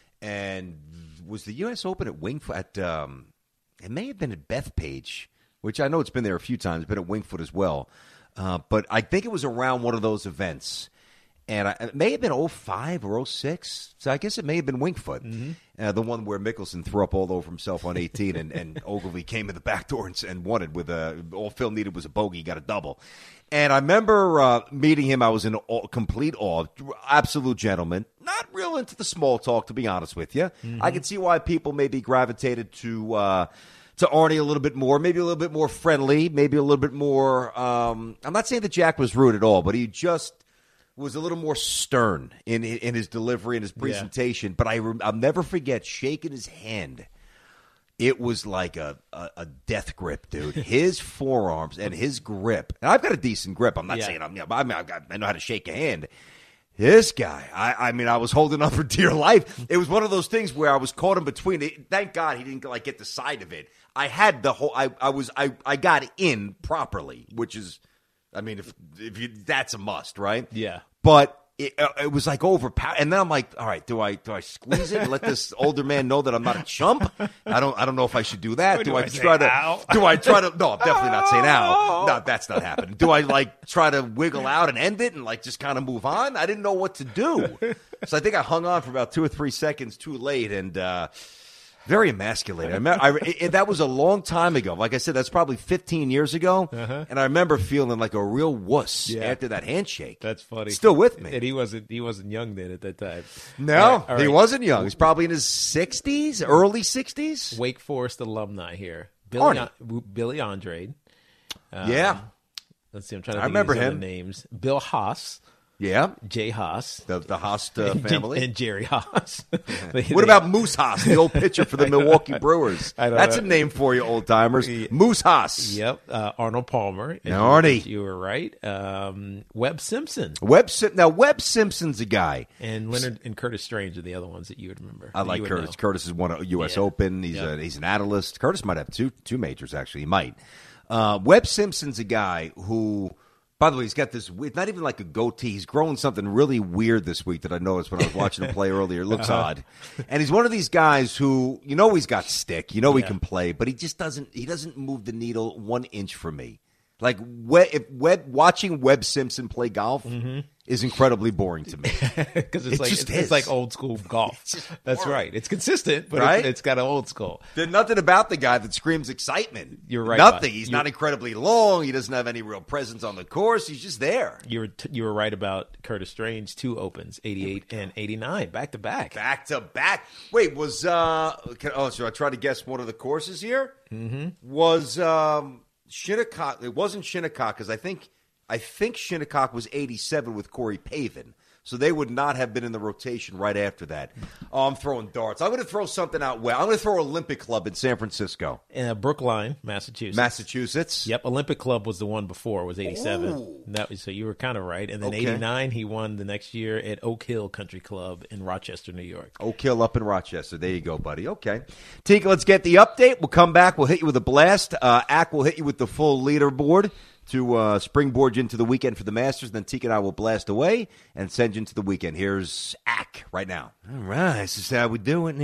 [SPEAKER 3] and was the U S Open at Wingfoot. At um, it may have been at Bethpage, which I know it's been there a few times. Been at Wingfoot as well, uh, but I think it was around one of those events. And I, it may have been oh five or oh six, so I guess it may have been Wingfoot, mm-hmm. uh, the one where Mickelson threw up all over himself on eighteen, and, and Ogilvy came in the back door and, and won it with a, all Phil needed was a bogey, he got a double. And I remember uh, meeting him, I was in awe, complete awe, absolute gentleman, not real into the small talk, to be honest with you. Mm-hmm. I can see why people maybe gravitated to uh, to Arnie a little bit more, maybe a little bit more friendly, maybe a little bit more, um, I'm not saying that Jack was rude at all, but he just was a little more stern in in his delivery and his presentation. Yeah. But I, I'll never forget shaking his hand. It was like a, a, a death grip, dude. His forearms and his grip. And I've got a decent grip. I'm not yeah. saying I'm, you know, I mean, I've got, I know how to shake a hand. This guy, I, I mean, I was holding on for dear life. It was one of those things where I was caught in between. It, thank God he didn't like get the side of it. I had the whole. I, I was. I, I got in properly, which is. I mean, if if you, that's a must, right?
[SPEAKER 4] Yeah.
[SPEAKER 3] But it, uh, it was like overpower, and then I'm like, all right, do I do I squeeze it and let this older man know that I'm not a chump? I don't I don't know if I should do that. Do,
[SPEAKER 4] do
[SPEAKER 3] I,
[SPEAKER 4] I
[SPEAKER 3] try to?
[SPEAKER 4] ow?
[SPEAKER 3] Do I try to? No, I'm definitely not saying ow. No, that's not happening. Do I like try to wiggle out and end it and like just kind of move on? I didn't know what to do, so I think I hung on for about two or three seconds too late, and. uh Very emasculating. I remember, I, it, that was a long time ago. Like I said, that's probably fifteen years ago. Uh-huh. And I remember feeling like a real wuss yeah. after that handshake.
[SPEAKER 4] That's funny.
[SPEAKER 3] Still with me.
[SPEAKER 4] And he wasn't he wasn't young then at that time.
[SPEAKER 3] No,
[SPEAKER 4] all right, all right.
[SPEAKER 3] He wasn't young. He's probably in his sixties, early sixties.
[SPEAKER 4] Wake Forest alumni here. Billy, An- Billy Andrade. Um,
[SPEAKER 3] yeah.
[SPEAKER 4] Let's see. I'm trying to think
[SPEAKER 3] I remember
[SPEAKER 4] of his
[SPEAKER 3] him.
[SPEAKER 4] other names. Bill Haas.
[SPEAKER 3] Yeah.
[SPEAKER 4] Jay Haas.
[SPEAKER 3] The, the Haas uh, family.
[SPEAKER 4] And Jerry Haas. they,
[SPEAKER 3] what
[SPEAKER 4] they,
[SPEAKER 3] about Moose Haas, the old pitcher for the Milwaukee Brewers? That's
[SPEAKER 4] know.
[SPEAKER 3] a name for you, old-timers. Moose Haas.
[SPEAKER 4] Yep. Uh, Arnold Palmer.
[SPEAKER 3] Now, Arnie.
[SPEAKER 4] You, you were right. Um, Webb Simpson.
[SPEAKER 3] Webb Sim- Now, Webb Simpson's a guy.
[SPEAKER 4] And Leonard and Curtis Strange are the other ones that you would remember.
[SPEAKER 3] I like Curtis.
[SPEAKER 4] Know.
[SPEAKER 3] Curtis has won a U S
[SPEAKER 4] Yeah.
[SPEAKER 3] Open. He's
[SPEAKER 4] Yep.
[SPEAKER 3] a, he's an analyst. Curtis might have two two majors, actually. He might. Uh, Webb Simpson's a guy who, by the way, he's got this, it's not even like a goatee. He's growing something really weird this week that I noticed when I was watching him play earlier. It looks uh-huh. odd. And he's one of these guys who, you know he's got stick. You know he
[SPEAKER 4] yeah.
[SPEAKER 3] can play, but he just doesn't, he doesn't move the needle one inch for me. Like, if Webb, watching Webb Simpson play golf mm-hmm. is incredibly boring to me.
[SPEAKER 4] Because it's,
[SPEAKER 3] it
[SPEAKER 4] like,
[SPEAKER 3] just
[SPEAKER 4] it's,
[SPEAKER 3] is.
[SPEAKER 4] it's like old school golf. That's right. It's consistent, but
[SPEAKER 3] right?
[SPEAKER 4] it's, it's got an old school.
[SPEAKER 3] There's nothing about the guy that screams excitement.
[SPEAKER 4] You're right.
[SPEAKER 3] Nothing. He's
[SPEAKER 4] You're,
[SPEAKER 3] not incredibly long. He doesn't have any real presence on the course. He's just there.
[SPEAKER 4] You were t- you were right about Curtis Strange. Two opens, eighty-eight and eighty-nine, back to back.
[SPEAKER 3] Back to back. Wait, was uh? Can, oh, so I try to guess one of the courses here.
[SPEAKER 4] Mm-hmm.
[SPEAKER 3] Was um Shinnecock? It wasn't Shinnecock because I think I think Shinnecock was eighty-seven with Corey Pavin. So they would not have been in the rotation right after that. Oh, I'm throwing darts. I'm going to throw something out west. I'm going to throw Olympic Club in San Francisco.
[SPEAKER 4] Uh, Brookline, Massachusetts.
[SPEAKER 3] Massachusetts.
[SPEAKER 4] Yep, Olympic Club was the one before. Was eighty-seven.
[SPEAKER 3] Ooh.
[SPEAKER 4] That was, so you were kind of right. And then
[SPEAKER 3] Okay.
[SPEAKER 4] eighty-nine, he won the next year at Oak Hill Country Club in Rochester, New York.
[SPEAKER 3] Oak Hill up in Rochester. There you go, buddy. Okay. Tika, let's get the update. We'll come back. We'll hit you with a blast. Uh, A C will hit you with the full leaderboard to uh, springboard you into the weekend for the Masters. Then Tika and I will blast away and send you into the weekend. Here's A C right now. All right. This is how we do it.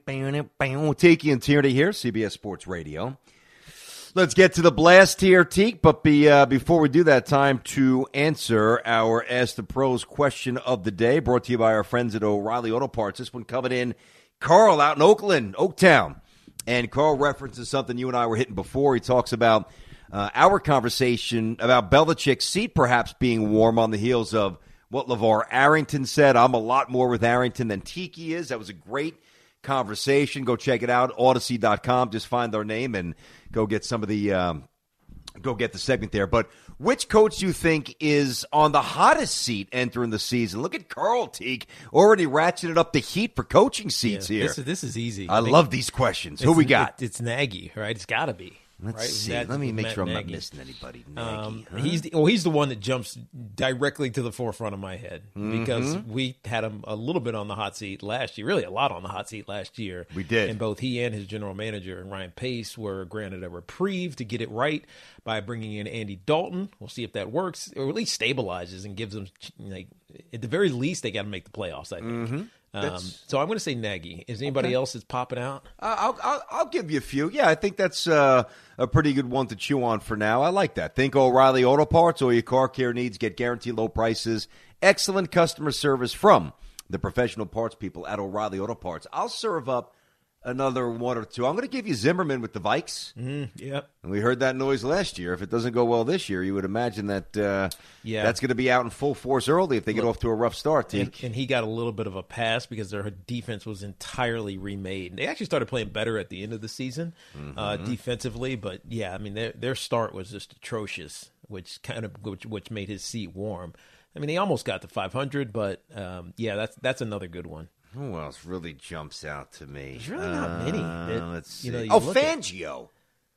[SPEAKER 3] Tiki and Tierney here, C B S Sports Radio. Let's get to the blast here, Teak. But be, uh, before we do that, time to answer our Ask the Pros question of the day, brought to you by our friends at O'Reilly Auto Parts. This one coming in, Carl out in Oakland, Oaktown. And Carl references something you and I were hitting before. He talks about Uh, our conversation about Belichick's seat perhaps being warm on the heels of what LeVar Arrington said. I'm a lot more with Arrington than Tiki is. That was a great conversation. Go check it out, Odyssey dot com. Just find our name and go get some of the um, go get the segment there. But which coach do you think is on the hottest seat entering the season? Look at Carl Teague already ratcheted up the heat for coaching seats
[SPEAKER 4] yeah,
[SPEAKER 3] here.
[SPEAKER 4] This is, this is easy.
[SPEAKER 3] I, I love these questions. Who we got?
[SPEAKER 4] It, it's Nagy, right? It's got to be.
[SPEAKER 3] Let's
[SPEAKER 4] right?
[SPEAKER 3] see.
[SPEAKER 4] That,
[SPEAKER 3] Let me make
[SPEAKER 4] Matt
[SPEAKER 3] sure I'm
[SPEAKER 4] Nagy.
[SPEAKER 3] not missing anybody. Nagy,
[SPEAKER 4] Um,
[SPEAKER 3] huh?
[SPEAKER 4] He's the, well, he's the one that jumps directly to the forefront of my head
[SPEAKER 3] Mm-hmm.
[SPEAKER 4] because we had him a little bit on the hot seat last year, really a lot on the hot seat last year.
[SPEAKER 3] We did.
[SPEAKER 4] And both he and his general manager, Ryan Pace, were granted a reprieve to get it right by bringing in Andy Dalton. We'll see if that works, or at least stabilizes and gives them, like, at the very least, they got to make the playoffs, I think.
[SPEAKER 3] Mm-hmm.
[SPEAKER 4] Um, so I'm going to say Nagy. Is anybody
[SPEAKER 3] Okay.
[SPEAKER 4] else that's popping out?
[SPEAKER 3] I'll, I'll I'll give you a few. Yeah, I think that's uh, a pretty good one to chew on for now. I like that. Think O'Reilly Auto Parts. All your car care needs. Get guaranteed low prices. Excellent customer service from the professional parts people at O'Reilly Auto Parts. I'll serve up another one or two. I'm going to give you Zimmerman with the Vikes.
[SPEAKER 4] Mm, yep.
[SPEAKER 3] And we heard that noise last year. If it doesn't go well this year, you would imagine that uh,
[SPEAKER 4] Yeah.
[SPEAKER 3] that's going to be out in full force early if they get
[SPEAKER 4] Look,
[SPEAKER 3] off to a rough start.
[SPEAKER 4] And,
[SPEAKER 3] Teak.
[SPEAKER 4] and he got a little bit of a pass because their defense was entirely remade. They actually started playing better at the end of the season
[SPEAKER 3] Mm-hmm.
[SPEAKER 4] uh, defensively, but yeah, I mean their their start was just atrocious, which kind of which, which made his seat warm. I mean, they almost got to five hundred, but um, yeah, that's that's another good one.
[SPEAKER 3] Who else really jumps out to me?
[SPEAKER 4] There's really not many.
[SPEAKER 3] Uh,
[SPEAKER 4] That,
[SPEAKER 3] let's see.
[SPEAKER 4] you know, you
[SPEAKER 3] oh,
[SPEAKER 4] look at-
[SPEAKER 3] Fangio.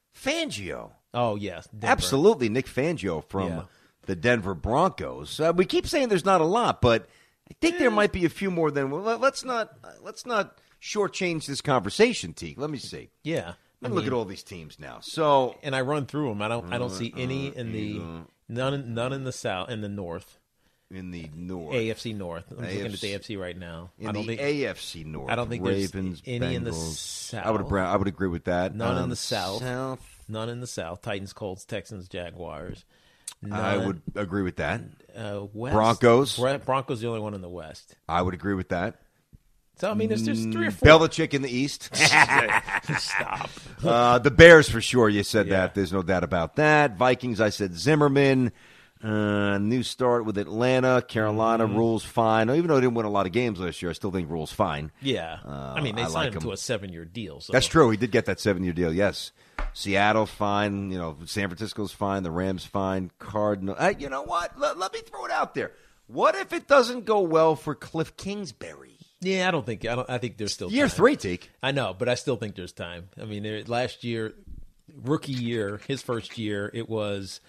[SPEAKER 3] Fangio.
[SPEAKER 4] Oh yes, Denver.
[SPEAKER 3] Absolutely, Nick Fangio from
[SPEAKER 4] Yeah.
[SPEAKER 3] the Denver Broncos. Uh, we keep saying there's not a lot, but I think there might be a few more than. Well, let's not let's not shortchange this conversation, Teague. Let me see.
[SPEAKER 4] Yeah,
[SPEAKER 3] Let
[SPEAKER 4] I
[SPEAKER 3] me look
[SPEAKER 4] mean,
[SPEAKER 3] at all these teams now. So
[SPEAKER 4] and I run through them. I don't I don't
[SPEAKER 3] Uh,
[SPEAKER 4] see any in the none none in the south in the north.
[SPEAKER 3] in the North,
[SPEAKER 4] A F C North. I'm
[SPEAKER 3] A F C
[SPEAKER 4] looking at the A F C right now.
[SPEAKER 3] in
[SPEAKER 4] I don't
[SPEAKER 3] the
[SPEAKER 4] think
[SPEAKER 3] A F C North,
[SPEAKER 4] I don't think there's
[SPEAKER 3] Ravens,
[SPEAKER 4] any in the
[SPEAKER 3] Bengals.
[SPEAKER 4] South.
[SPEAKER 3] I would agree, I would agree with that.
[SPEAKER 4] None in
[SPEAKER 3] Um,
[SPEAKER 4] the South.
[SPEAKER 3] South.
[SPEAKER 4] None in the South. Titans, Colts, Texans, Jaguars. None,
[SPEAKER 3] I would agree with that.
[SPEAKER 4] uh, West.
[SPEAKER 3] Broncos.
[SPEAKER 4] Bra- Broncos the only one in the West.
[SPEAKER 3] I would agree with that.
[SPEAKER 4] So I mean, there's there's three or four.
[SPEAKER 3] Belichick in the East.
[SPEAKER 4] Stop.
[SPEAKER 3] Uh, the Bears for sure. You said
[SPEAKER 4] Yeah.
[SPEAKER 3] that. There's no doubt about that. Vikings. I said Zimmerman. Uh, new start with Atlanta. Carolina
[SPEAKER 4] Mm-hmm.
[SPEAKER 3] rules fine. Even though they didn't win a lot of games last year, I still think rules fine.
[SPEAKER 4] Yeah.
[SPEAKER 3] Uh,
[SPEAKER 4] I mean, they
[SPEAKER 3] I
[SPEAKER 4] signed
[SPEAKER 3] like
[SPEAKER 4] him
[SPEAKER 3] him.
[SPEAKER 4] to a seven-year deal. So
[SPEAKER 3] That's true. He did get that seven-year deal. Yes. Seattle fine. You know, San Francisco's fine. The Rams fine. Cardinal. Uh, you know what? Let, let me throw it out there. What if it doesn't go well for Cliff Kingsbury?
[SPEAKER 4] Yeah, I don't think I don't. I think there's still
[SPEAKER 3] Year
[SPEAKER 4] time.
[SPEAKER 3] three, Teak.
[SPEAKER 4] I know, but I still think there's time. I mean, there, last year, rookie year, his first year, it was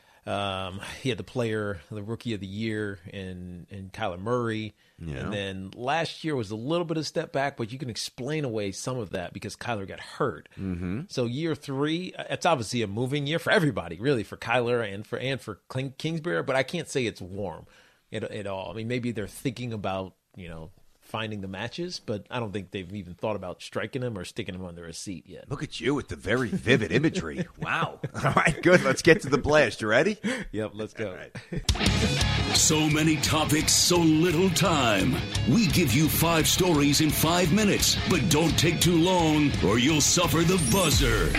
[SPEAKER 4] um, he had the player, the rookie of the year, and and Kyler Murray.
[SPEAKER 3] Yeah.
[SPEAKER 4] And then last year was a little bit of step back, but you can explain away some of that because Kyler got hurt.
[SPEAKER 3] Mm-hmm.
[SPEAKER 4] So year three, it's obviously a moving year for everybody, really, for Kyler and for and for Kingsbury. But I can't say it's warm at, at all. I mean, maybe they're thinking about, you know, finding the matches, but I don't think they've even thought about striking him or sticking him under a seat yet.
[SPEAKER 3] Look at you with the very vivid imagery. Wow. All right, good. Let's get to the blast. You ready?
[SPEAKER 4] Yep, let's go.
[SPEAKER 3] Right.
[SPEAKER 6] So many topics, so little time. We give you five stories in five minutes, but don't take too long or you'll suffer the buzzer.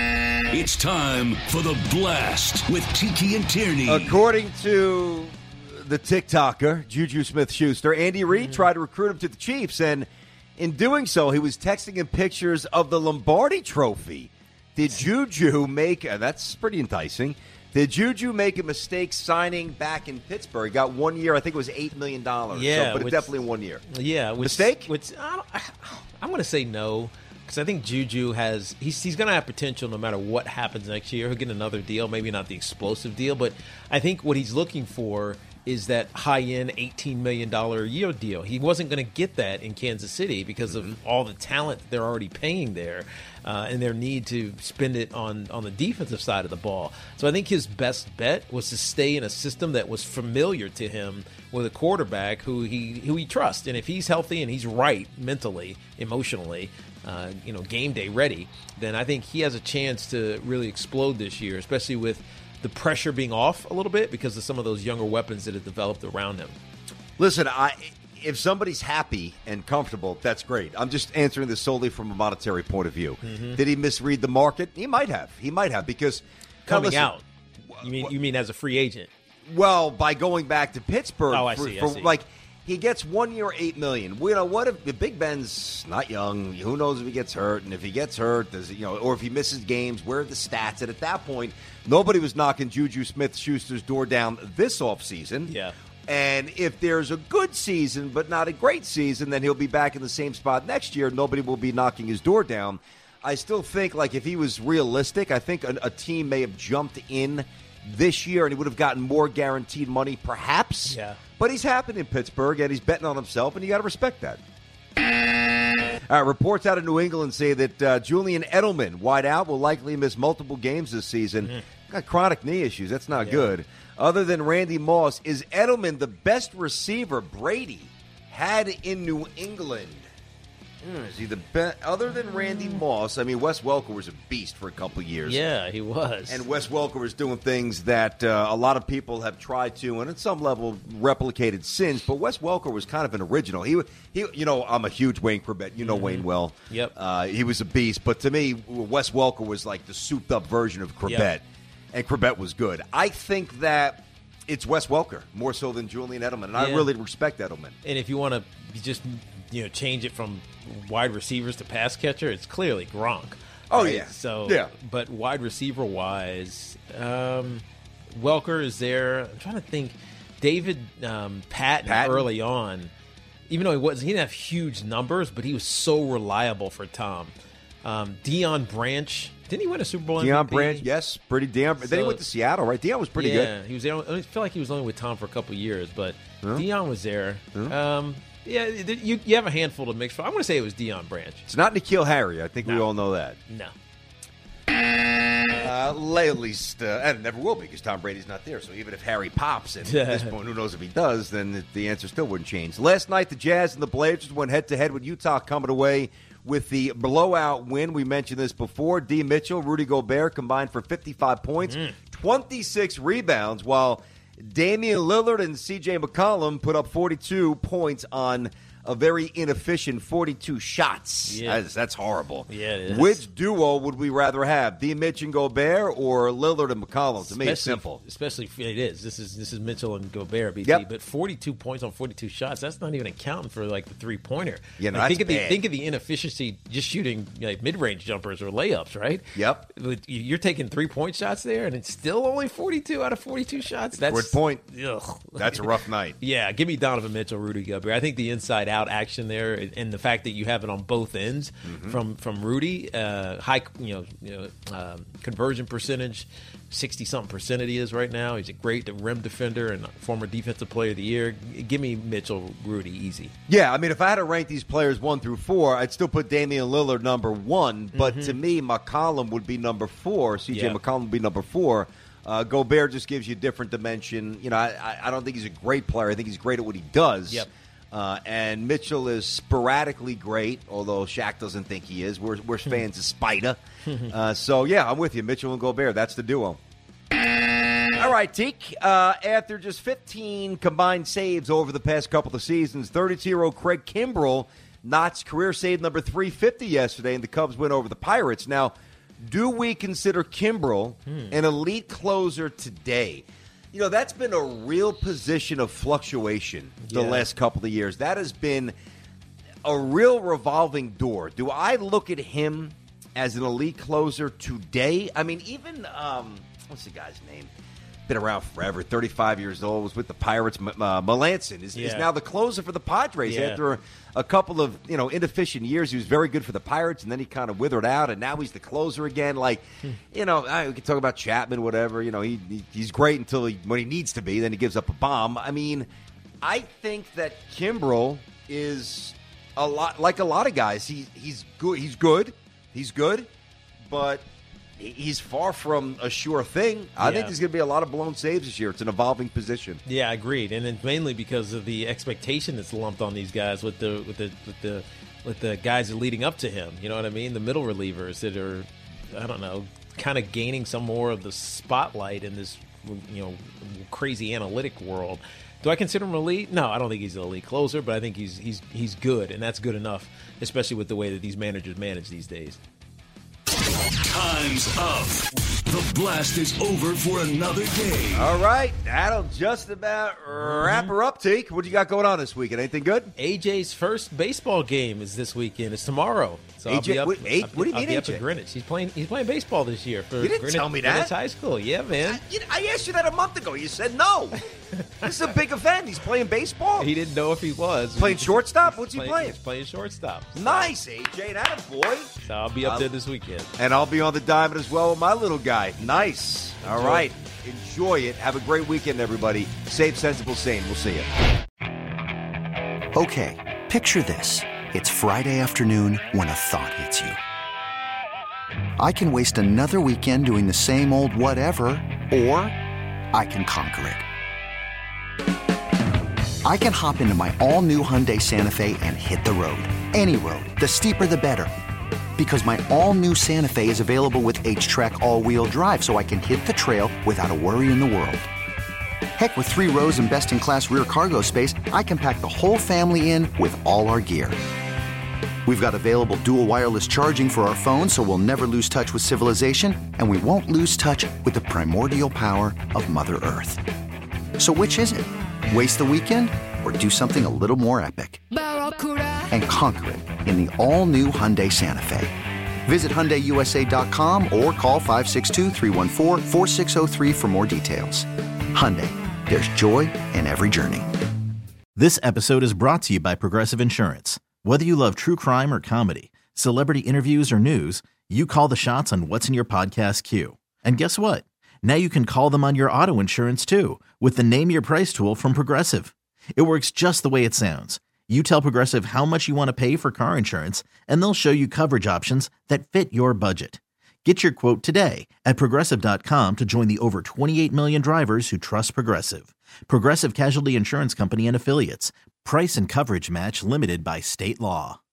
[SPEAKER 6] It's time for the blast with Tiki and Tierney.
[SPEAKER 3] According to the TikToker, Juju Smith-Schuster, Andy Reid tried to recruit him to the Chiefs, and in doing so, he was texting him pictures of the Lombardi Trophy. Did Juju make, uh, that's pretty enticing, did Juju make a mistake signing back in Pittsburgh? Got one year, I think it was eight million dollars.
[SPEAKER 4] Yeah.
[SPEAKER 3] So, but
[SPEAKER 4] which,
[SPEAKER 3] definitely one year.
[SPEAKER 4] Yeah. Which,
[SPEAKER 3] Mistake?
[SPEAKER 4] Which, I don't, I'm going to say no. Because I think Juju has, he's, he's going to have potential no matter what happens next year. He'll get another deal, maybe not the explosive deal, but I think what he's looking for is that high-end eighteen million dollars a year deal. He wasn't going to get that in Kansas City because of all the talent they're already paying there uh, and their need to spend it on, on the defensive side of the ball. So I think his best bet was to stay in a system that was familiar to him with a quarterback who he who he trusts. And if he's healthy and he's right mentally, emotionally, uh, you know, game day ready, then I think he has a chance to really explode this year, especially with the pressure being off a little bit because of some of those younger weapons that have developed around him.
[SPEAKER 3] Listen, I if somebody's happy and comfortable, that's great. I'm just answering this solely from a monetary point of view. Mm-hmm. Did he misread the market? He might have. He might have because
[SPEAKER 4] coming
[SPEAKER 3] listen,
[SPEAKER 4] out. You mean you mean as a free agent?
[SPEAKER 3] Well, by going back to Pittsburgh,
[SPEAKER 4] oh, I
[SPEAKER 3] for,
[SPEAKER 4] see,
[SPEAKER 3] for,
[SPEAKER 4] I see.
[SPEAKER 3] like he gets one year, eight million. You know what? If, if Big Ben's not young, who knows if he gets hurt? And if he gets hurt, does you know, or if he misses games, where are the stats? And at that point, nobody was knocking Juju Smith-Schuster's door down this offseason.
[SPEAKER 4] Yeah.
[SPEAKER 3] And if there's a good season, but not a great season, then he'll be back in the same spot next year. Nobody will be knocking his door down. I still think, like, if he was realistic, I think a, a team may have jumped in this year and he would have gotten more guaranteed money, perhaps.
[SPEAKER 4] Yeah.
[SPEAKER 3] But he's happy in Pittsburgh, and he's betting on himself, and you got to respect that. Uh, reports out of New England say that uh, Julian Edelman, wide out, will likely miss multiple games this season. Mm. Got chronic knee issues. That's not yeah. good. Other than Randy Moss, is Edelman the best receiver Brady had in New England? Mm, is he the best? Other than Randy Moss, I mean, Wes Welker was a beast for a couple of years.
[SPEAKER 4] Yeah, he was.
[SPEAKER 3] And Wes Welker was doing things that uh, a lot of people have tried to, and at some level, replicated since. But Wes Welker was kind of an original. He, he, you know, I'm a huge Wayne Corbett. You know mm-hmm. Wayne well.
[SPEAKER 4] Yep.
[SPEAKER 3] Uh, he was a beast. But to me, Wes Welker was like the souped-up version of Corbett. Yep. And Corbett was good. I think that it's Wes Welker more so than Julian Edelman, and yeah. I really respect Edelman.
[SPEAKER 4] And if you want to just, you know, change it from wide receivers to pass catcher, it's clearly Gronk.
[SPEAKER 3] Oh
[SPEAKER 4] right?
[SPEAKER 3] yeah.
[SPEAKER 4] So
[SPEAKER 3] yeah.
[SPEAKER 4] But wide receiver wise, um, Welker is there. I'm trying to think. David um, Patton, Patton early on, even though he was he didn't have huge numbers, but he was so reliable for Tom. Um, Deion Branch. Didn't he win a Super Bowl
[SPEAKER 3] Deion
[SPEAKER 4] M V P?
[SPEAKER 3] Branch, yes, pretty Deion. So, then he went to Seattle, right? Deion was pretty
[SPEAKER 4] yeah,
[SPEAKER 3] good.
[SPEAKER 4] he was there. I feel like he was only with Tom for a couple of years, but huh? Deion was there.
[SPEAKER 3] Huh?
[SPEAKER 4] Um, yeah, you you have a handful to mix from. I'm going to say it was Deion Branch.
[SPEAKER 3] It's not N'Keal Harry. I think
[SPEAKER 4] no.
[SPEAKER 3] we all know that.
[SPEAKER 4] No.
[SPEAKER 3] Uh, at least, uh, and it never will be because Tom Brady's not there. So even if Harry pops, and at this point, who knows if he does, then the answer still wouldn't change. Last night, the Jazz and the Blazers went head-to-head with Utah coming away with the blowout win. We mentioned this before. D. Mitchell, Rudy Gobert combined for fifty-five points, mm. twenty-six rebounds, while Damian Lillard and C J McCollum put up forty-two points on a very inefficient forty-two shots.
[SPEAKER 4] Yeah.
[SPEAKER 3] That's, that's horrible.
[SPEAKER 4] Yeah, it is.
[SPEAKER 3] Which duo would we rather have, D. Mitch and Gobert or Lillard and McCollum? To me, it's simple.
[SPEAKER 4] Especially, it is. This is this is Mitchell and Gobert, B T.
[SPEAKER 3] Yep.
[SPEAKER 4] But forty-two points on forty-two shots, that's not even accounting for, like, the three-pointer.
[SPEAKER 3] Yeah, no,
[SPEAKER 4] like,
[SPEAKER 3] that's
[SPEAKER 4] think of the
[SPEAKER 3] bad.
[SPEAKER 4] Think of the inefficiency just shooting, like, mid-range jumpers or layups, right?
[SPEAKER 3] Yep.
[SPEAKER 4] But You're taking three-point shots there, and it's still only forty-two out of forty-two shots. That's
[SPEAKER 3] Good point.
[SPEAKER 4] Ugh.
[SPEAKER 3] That's a rough night.
[SPEAKER 4] Yeah, give me Donovan Mitchell, Rudy Gobert. I think the inside-out action there, and the fact that you have it on both ends
[SPEAKER 3] Mm-hmm.
[SPEAKER 4] from from Rudy, uh, high you know, you know um, conversion percentage, sixty something percent it is right now. He's a great rim defender and former defensive player of the year. Give me Mitchell, Rudy, easy.
[SPEAKER 3] Yeah, I mean, if I had to rank these players one through four, I'd still put Damian Lillard number one. But
[SPEAKER 4] Mm-hmm.
[SPEAKER 3] to me, McCollum would be number four. C J
[SPEAKER 4] Yeah.
[SPEAKER 3] McCollum would be number four. Uh, Gobert just gives you a different dimension. You know, I, I- I don't think he's a great player. I think he's great at what he does.
[SPEAKER 4] Yep.
[SPEAKER 3] Uh, and Mitchell is sporadically great, although Shaq doesn't think he is. We're, we're fans of Spider. Uh, so, yeah, I'm with you. Mitchell and Gobert, that's the duo. All right, Teak. Uh, after just fifteen combined saves over the past couple of seasons, thirty-two-year-old Craig Kimbrell notched career save number three fifty yesterday, and the Cubs win over the Pirates. Now, do we consider Kimbrell an elite closer today? You know, that's been a real position of fluctuation the
[SPEAKER 4] Yeah.
[SPEAKER 3] last couple of years. That has been a real revolving door. Do I look at him as an elite closer today? I mean, even, um, what's the guy's name? Been around forever, thirty-five years old, was with the Pirates. M- uh, Melanson is, is
[SPEAKER 4] Yeah.
[SPEAKER 3] now the closer for the Padres
[SPEAKER 4] Yeah.
[SPEAKER 3] after a, a couple of, you know, inefficient years. He was very good for the Pirates, and then he kind of withered out, and now he's the closer again. Like, you know, I, we can talk about Chapman, whatever. You know, he, he he's great until he, when he needs to be, then he gives up a bomb. I mean, I think that Kimbrell is a lot like a lot of guys. He he's good. He's good. He's good, but he- he's far from a sure thing. I
[SPEAKER 4] Yeah.
[SPEAKER 3] think there's going to be a lot of blown saves this year. It's an evolving position.
[SPEAKER 4] Yeah, agreed, and it's mainly because of the expectation that's lumped on these guys with the with the with the with the guys leading up to him. You know what I mean? The middle relievers that are, I don't know, kind of gaining some more of the spotlight in this, you know, crazy analytic world. Do I consider him elite? No, I don't think he's an elite closer, but I think he's he's he's good, and that's good enough, especially with the way that these managers manage these days.
[SPEAKER 6] Time's up. The blast is over for another day.
[SPEAKER 3] All right, that'll just about wrap her up, Teak. What do you got going on this weekend? Anything good?
[SPEAKER 4] A J's first baseball game is this weekend. It's tomorrow. So I'll
[SPEAKER 3] A J
[SPEAKER 4] be up,
[SPEAKER 3] what- A-
[SPEAKER 4] I'll be-
[SPEAKER 3] what do you
[SPEAKER 4] I'll
[SPEAKER 3] mean,
[SPEAKER 4] be
[SPEAKER 3] A
[SPEAKER 4] up
[SPEAKER 3] J?
[SPEAKER 4] at Greenwich. He's playing. He's playing baseball this year for
[SPEAKER 3] You didn't
[SPEAKER 4] Greenwich,
[SPEAKER 3] tell me that.
[SPEAKER 4] Greenwich High School. Yeah, man.
[SPEAKER 3] You know, I asked you that a month ago. You said no. This is a big event. He's playing baseball.
[SPEAKER 4] He didn't know if he was
[SPEAKER 3] Playing shortstop? What's he
[SPEAKER 4] Playing-
[SPEAKER 3] playing?
[SPEAKER 4] He's playing shortstop.
[SPEAKER 3] Nice, A J. That a boy.
[SPEAKER 4] So I'll be up there this weekend.
[SPEAKER 3] And I'll be on the diamond as well with my little guy. Nice. All
[SPEAKER 4] Enjoy.
[SPEAKER 3] right. Enjoy it. Have a great weekend, everybody. Safe, sensible, sane. We'll see you.
[SPEAKER 1] Okay, picture this. It's Friday afternoon when a thought hits you. I can waste another weekend doing the same old whatever, or I can conquer it. I can hop into my all-new Hyundai Santa Fe and hit the road. Any road. The steeper, the better. Because my all-new Santa Fe is available with H-Track all-wheel drive, so I can hit the trail without a worry in the world. Heck, with three rows and best-in-class rear cargo space, I can pack the whole family in with all our gear. We've got available dual wireless charging for our phones, so we'll never lose touch with civilization, and we won't lose touch with the primordial power of Mother Earth. So which is it? Waste the weekend or do something a little more epic? And conquer it in the all-new Hyundai Santa Fe. Visit Hyundai U S A dot com or call five six two, three one four, four six zero three for more details. Hyundai, there's joy in every journey.
[SPEAKER 2] This episode is brought to you by Progressive Insurance. Whether you love true crime or comedy, celebrity interviews or news, you call the shots on what's in your podcast queue. And guess what? Now you can call them on your auto insurance too with the Name Your Price tool from Progressive. It works just the way it sounds. You tell Progressive how much you want to pay for car insurance, and they'll show you coverage options that fit your budget. Get your quote today at Progressive dot com to join the over twenty-eight million drivers who trust Progressive. Progressive Casualty Insurance Company and Affiliates. Price and coverage match limited by state law.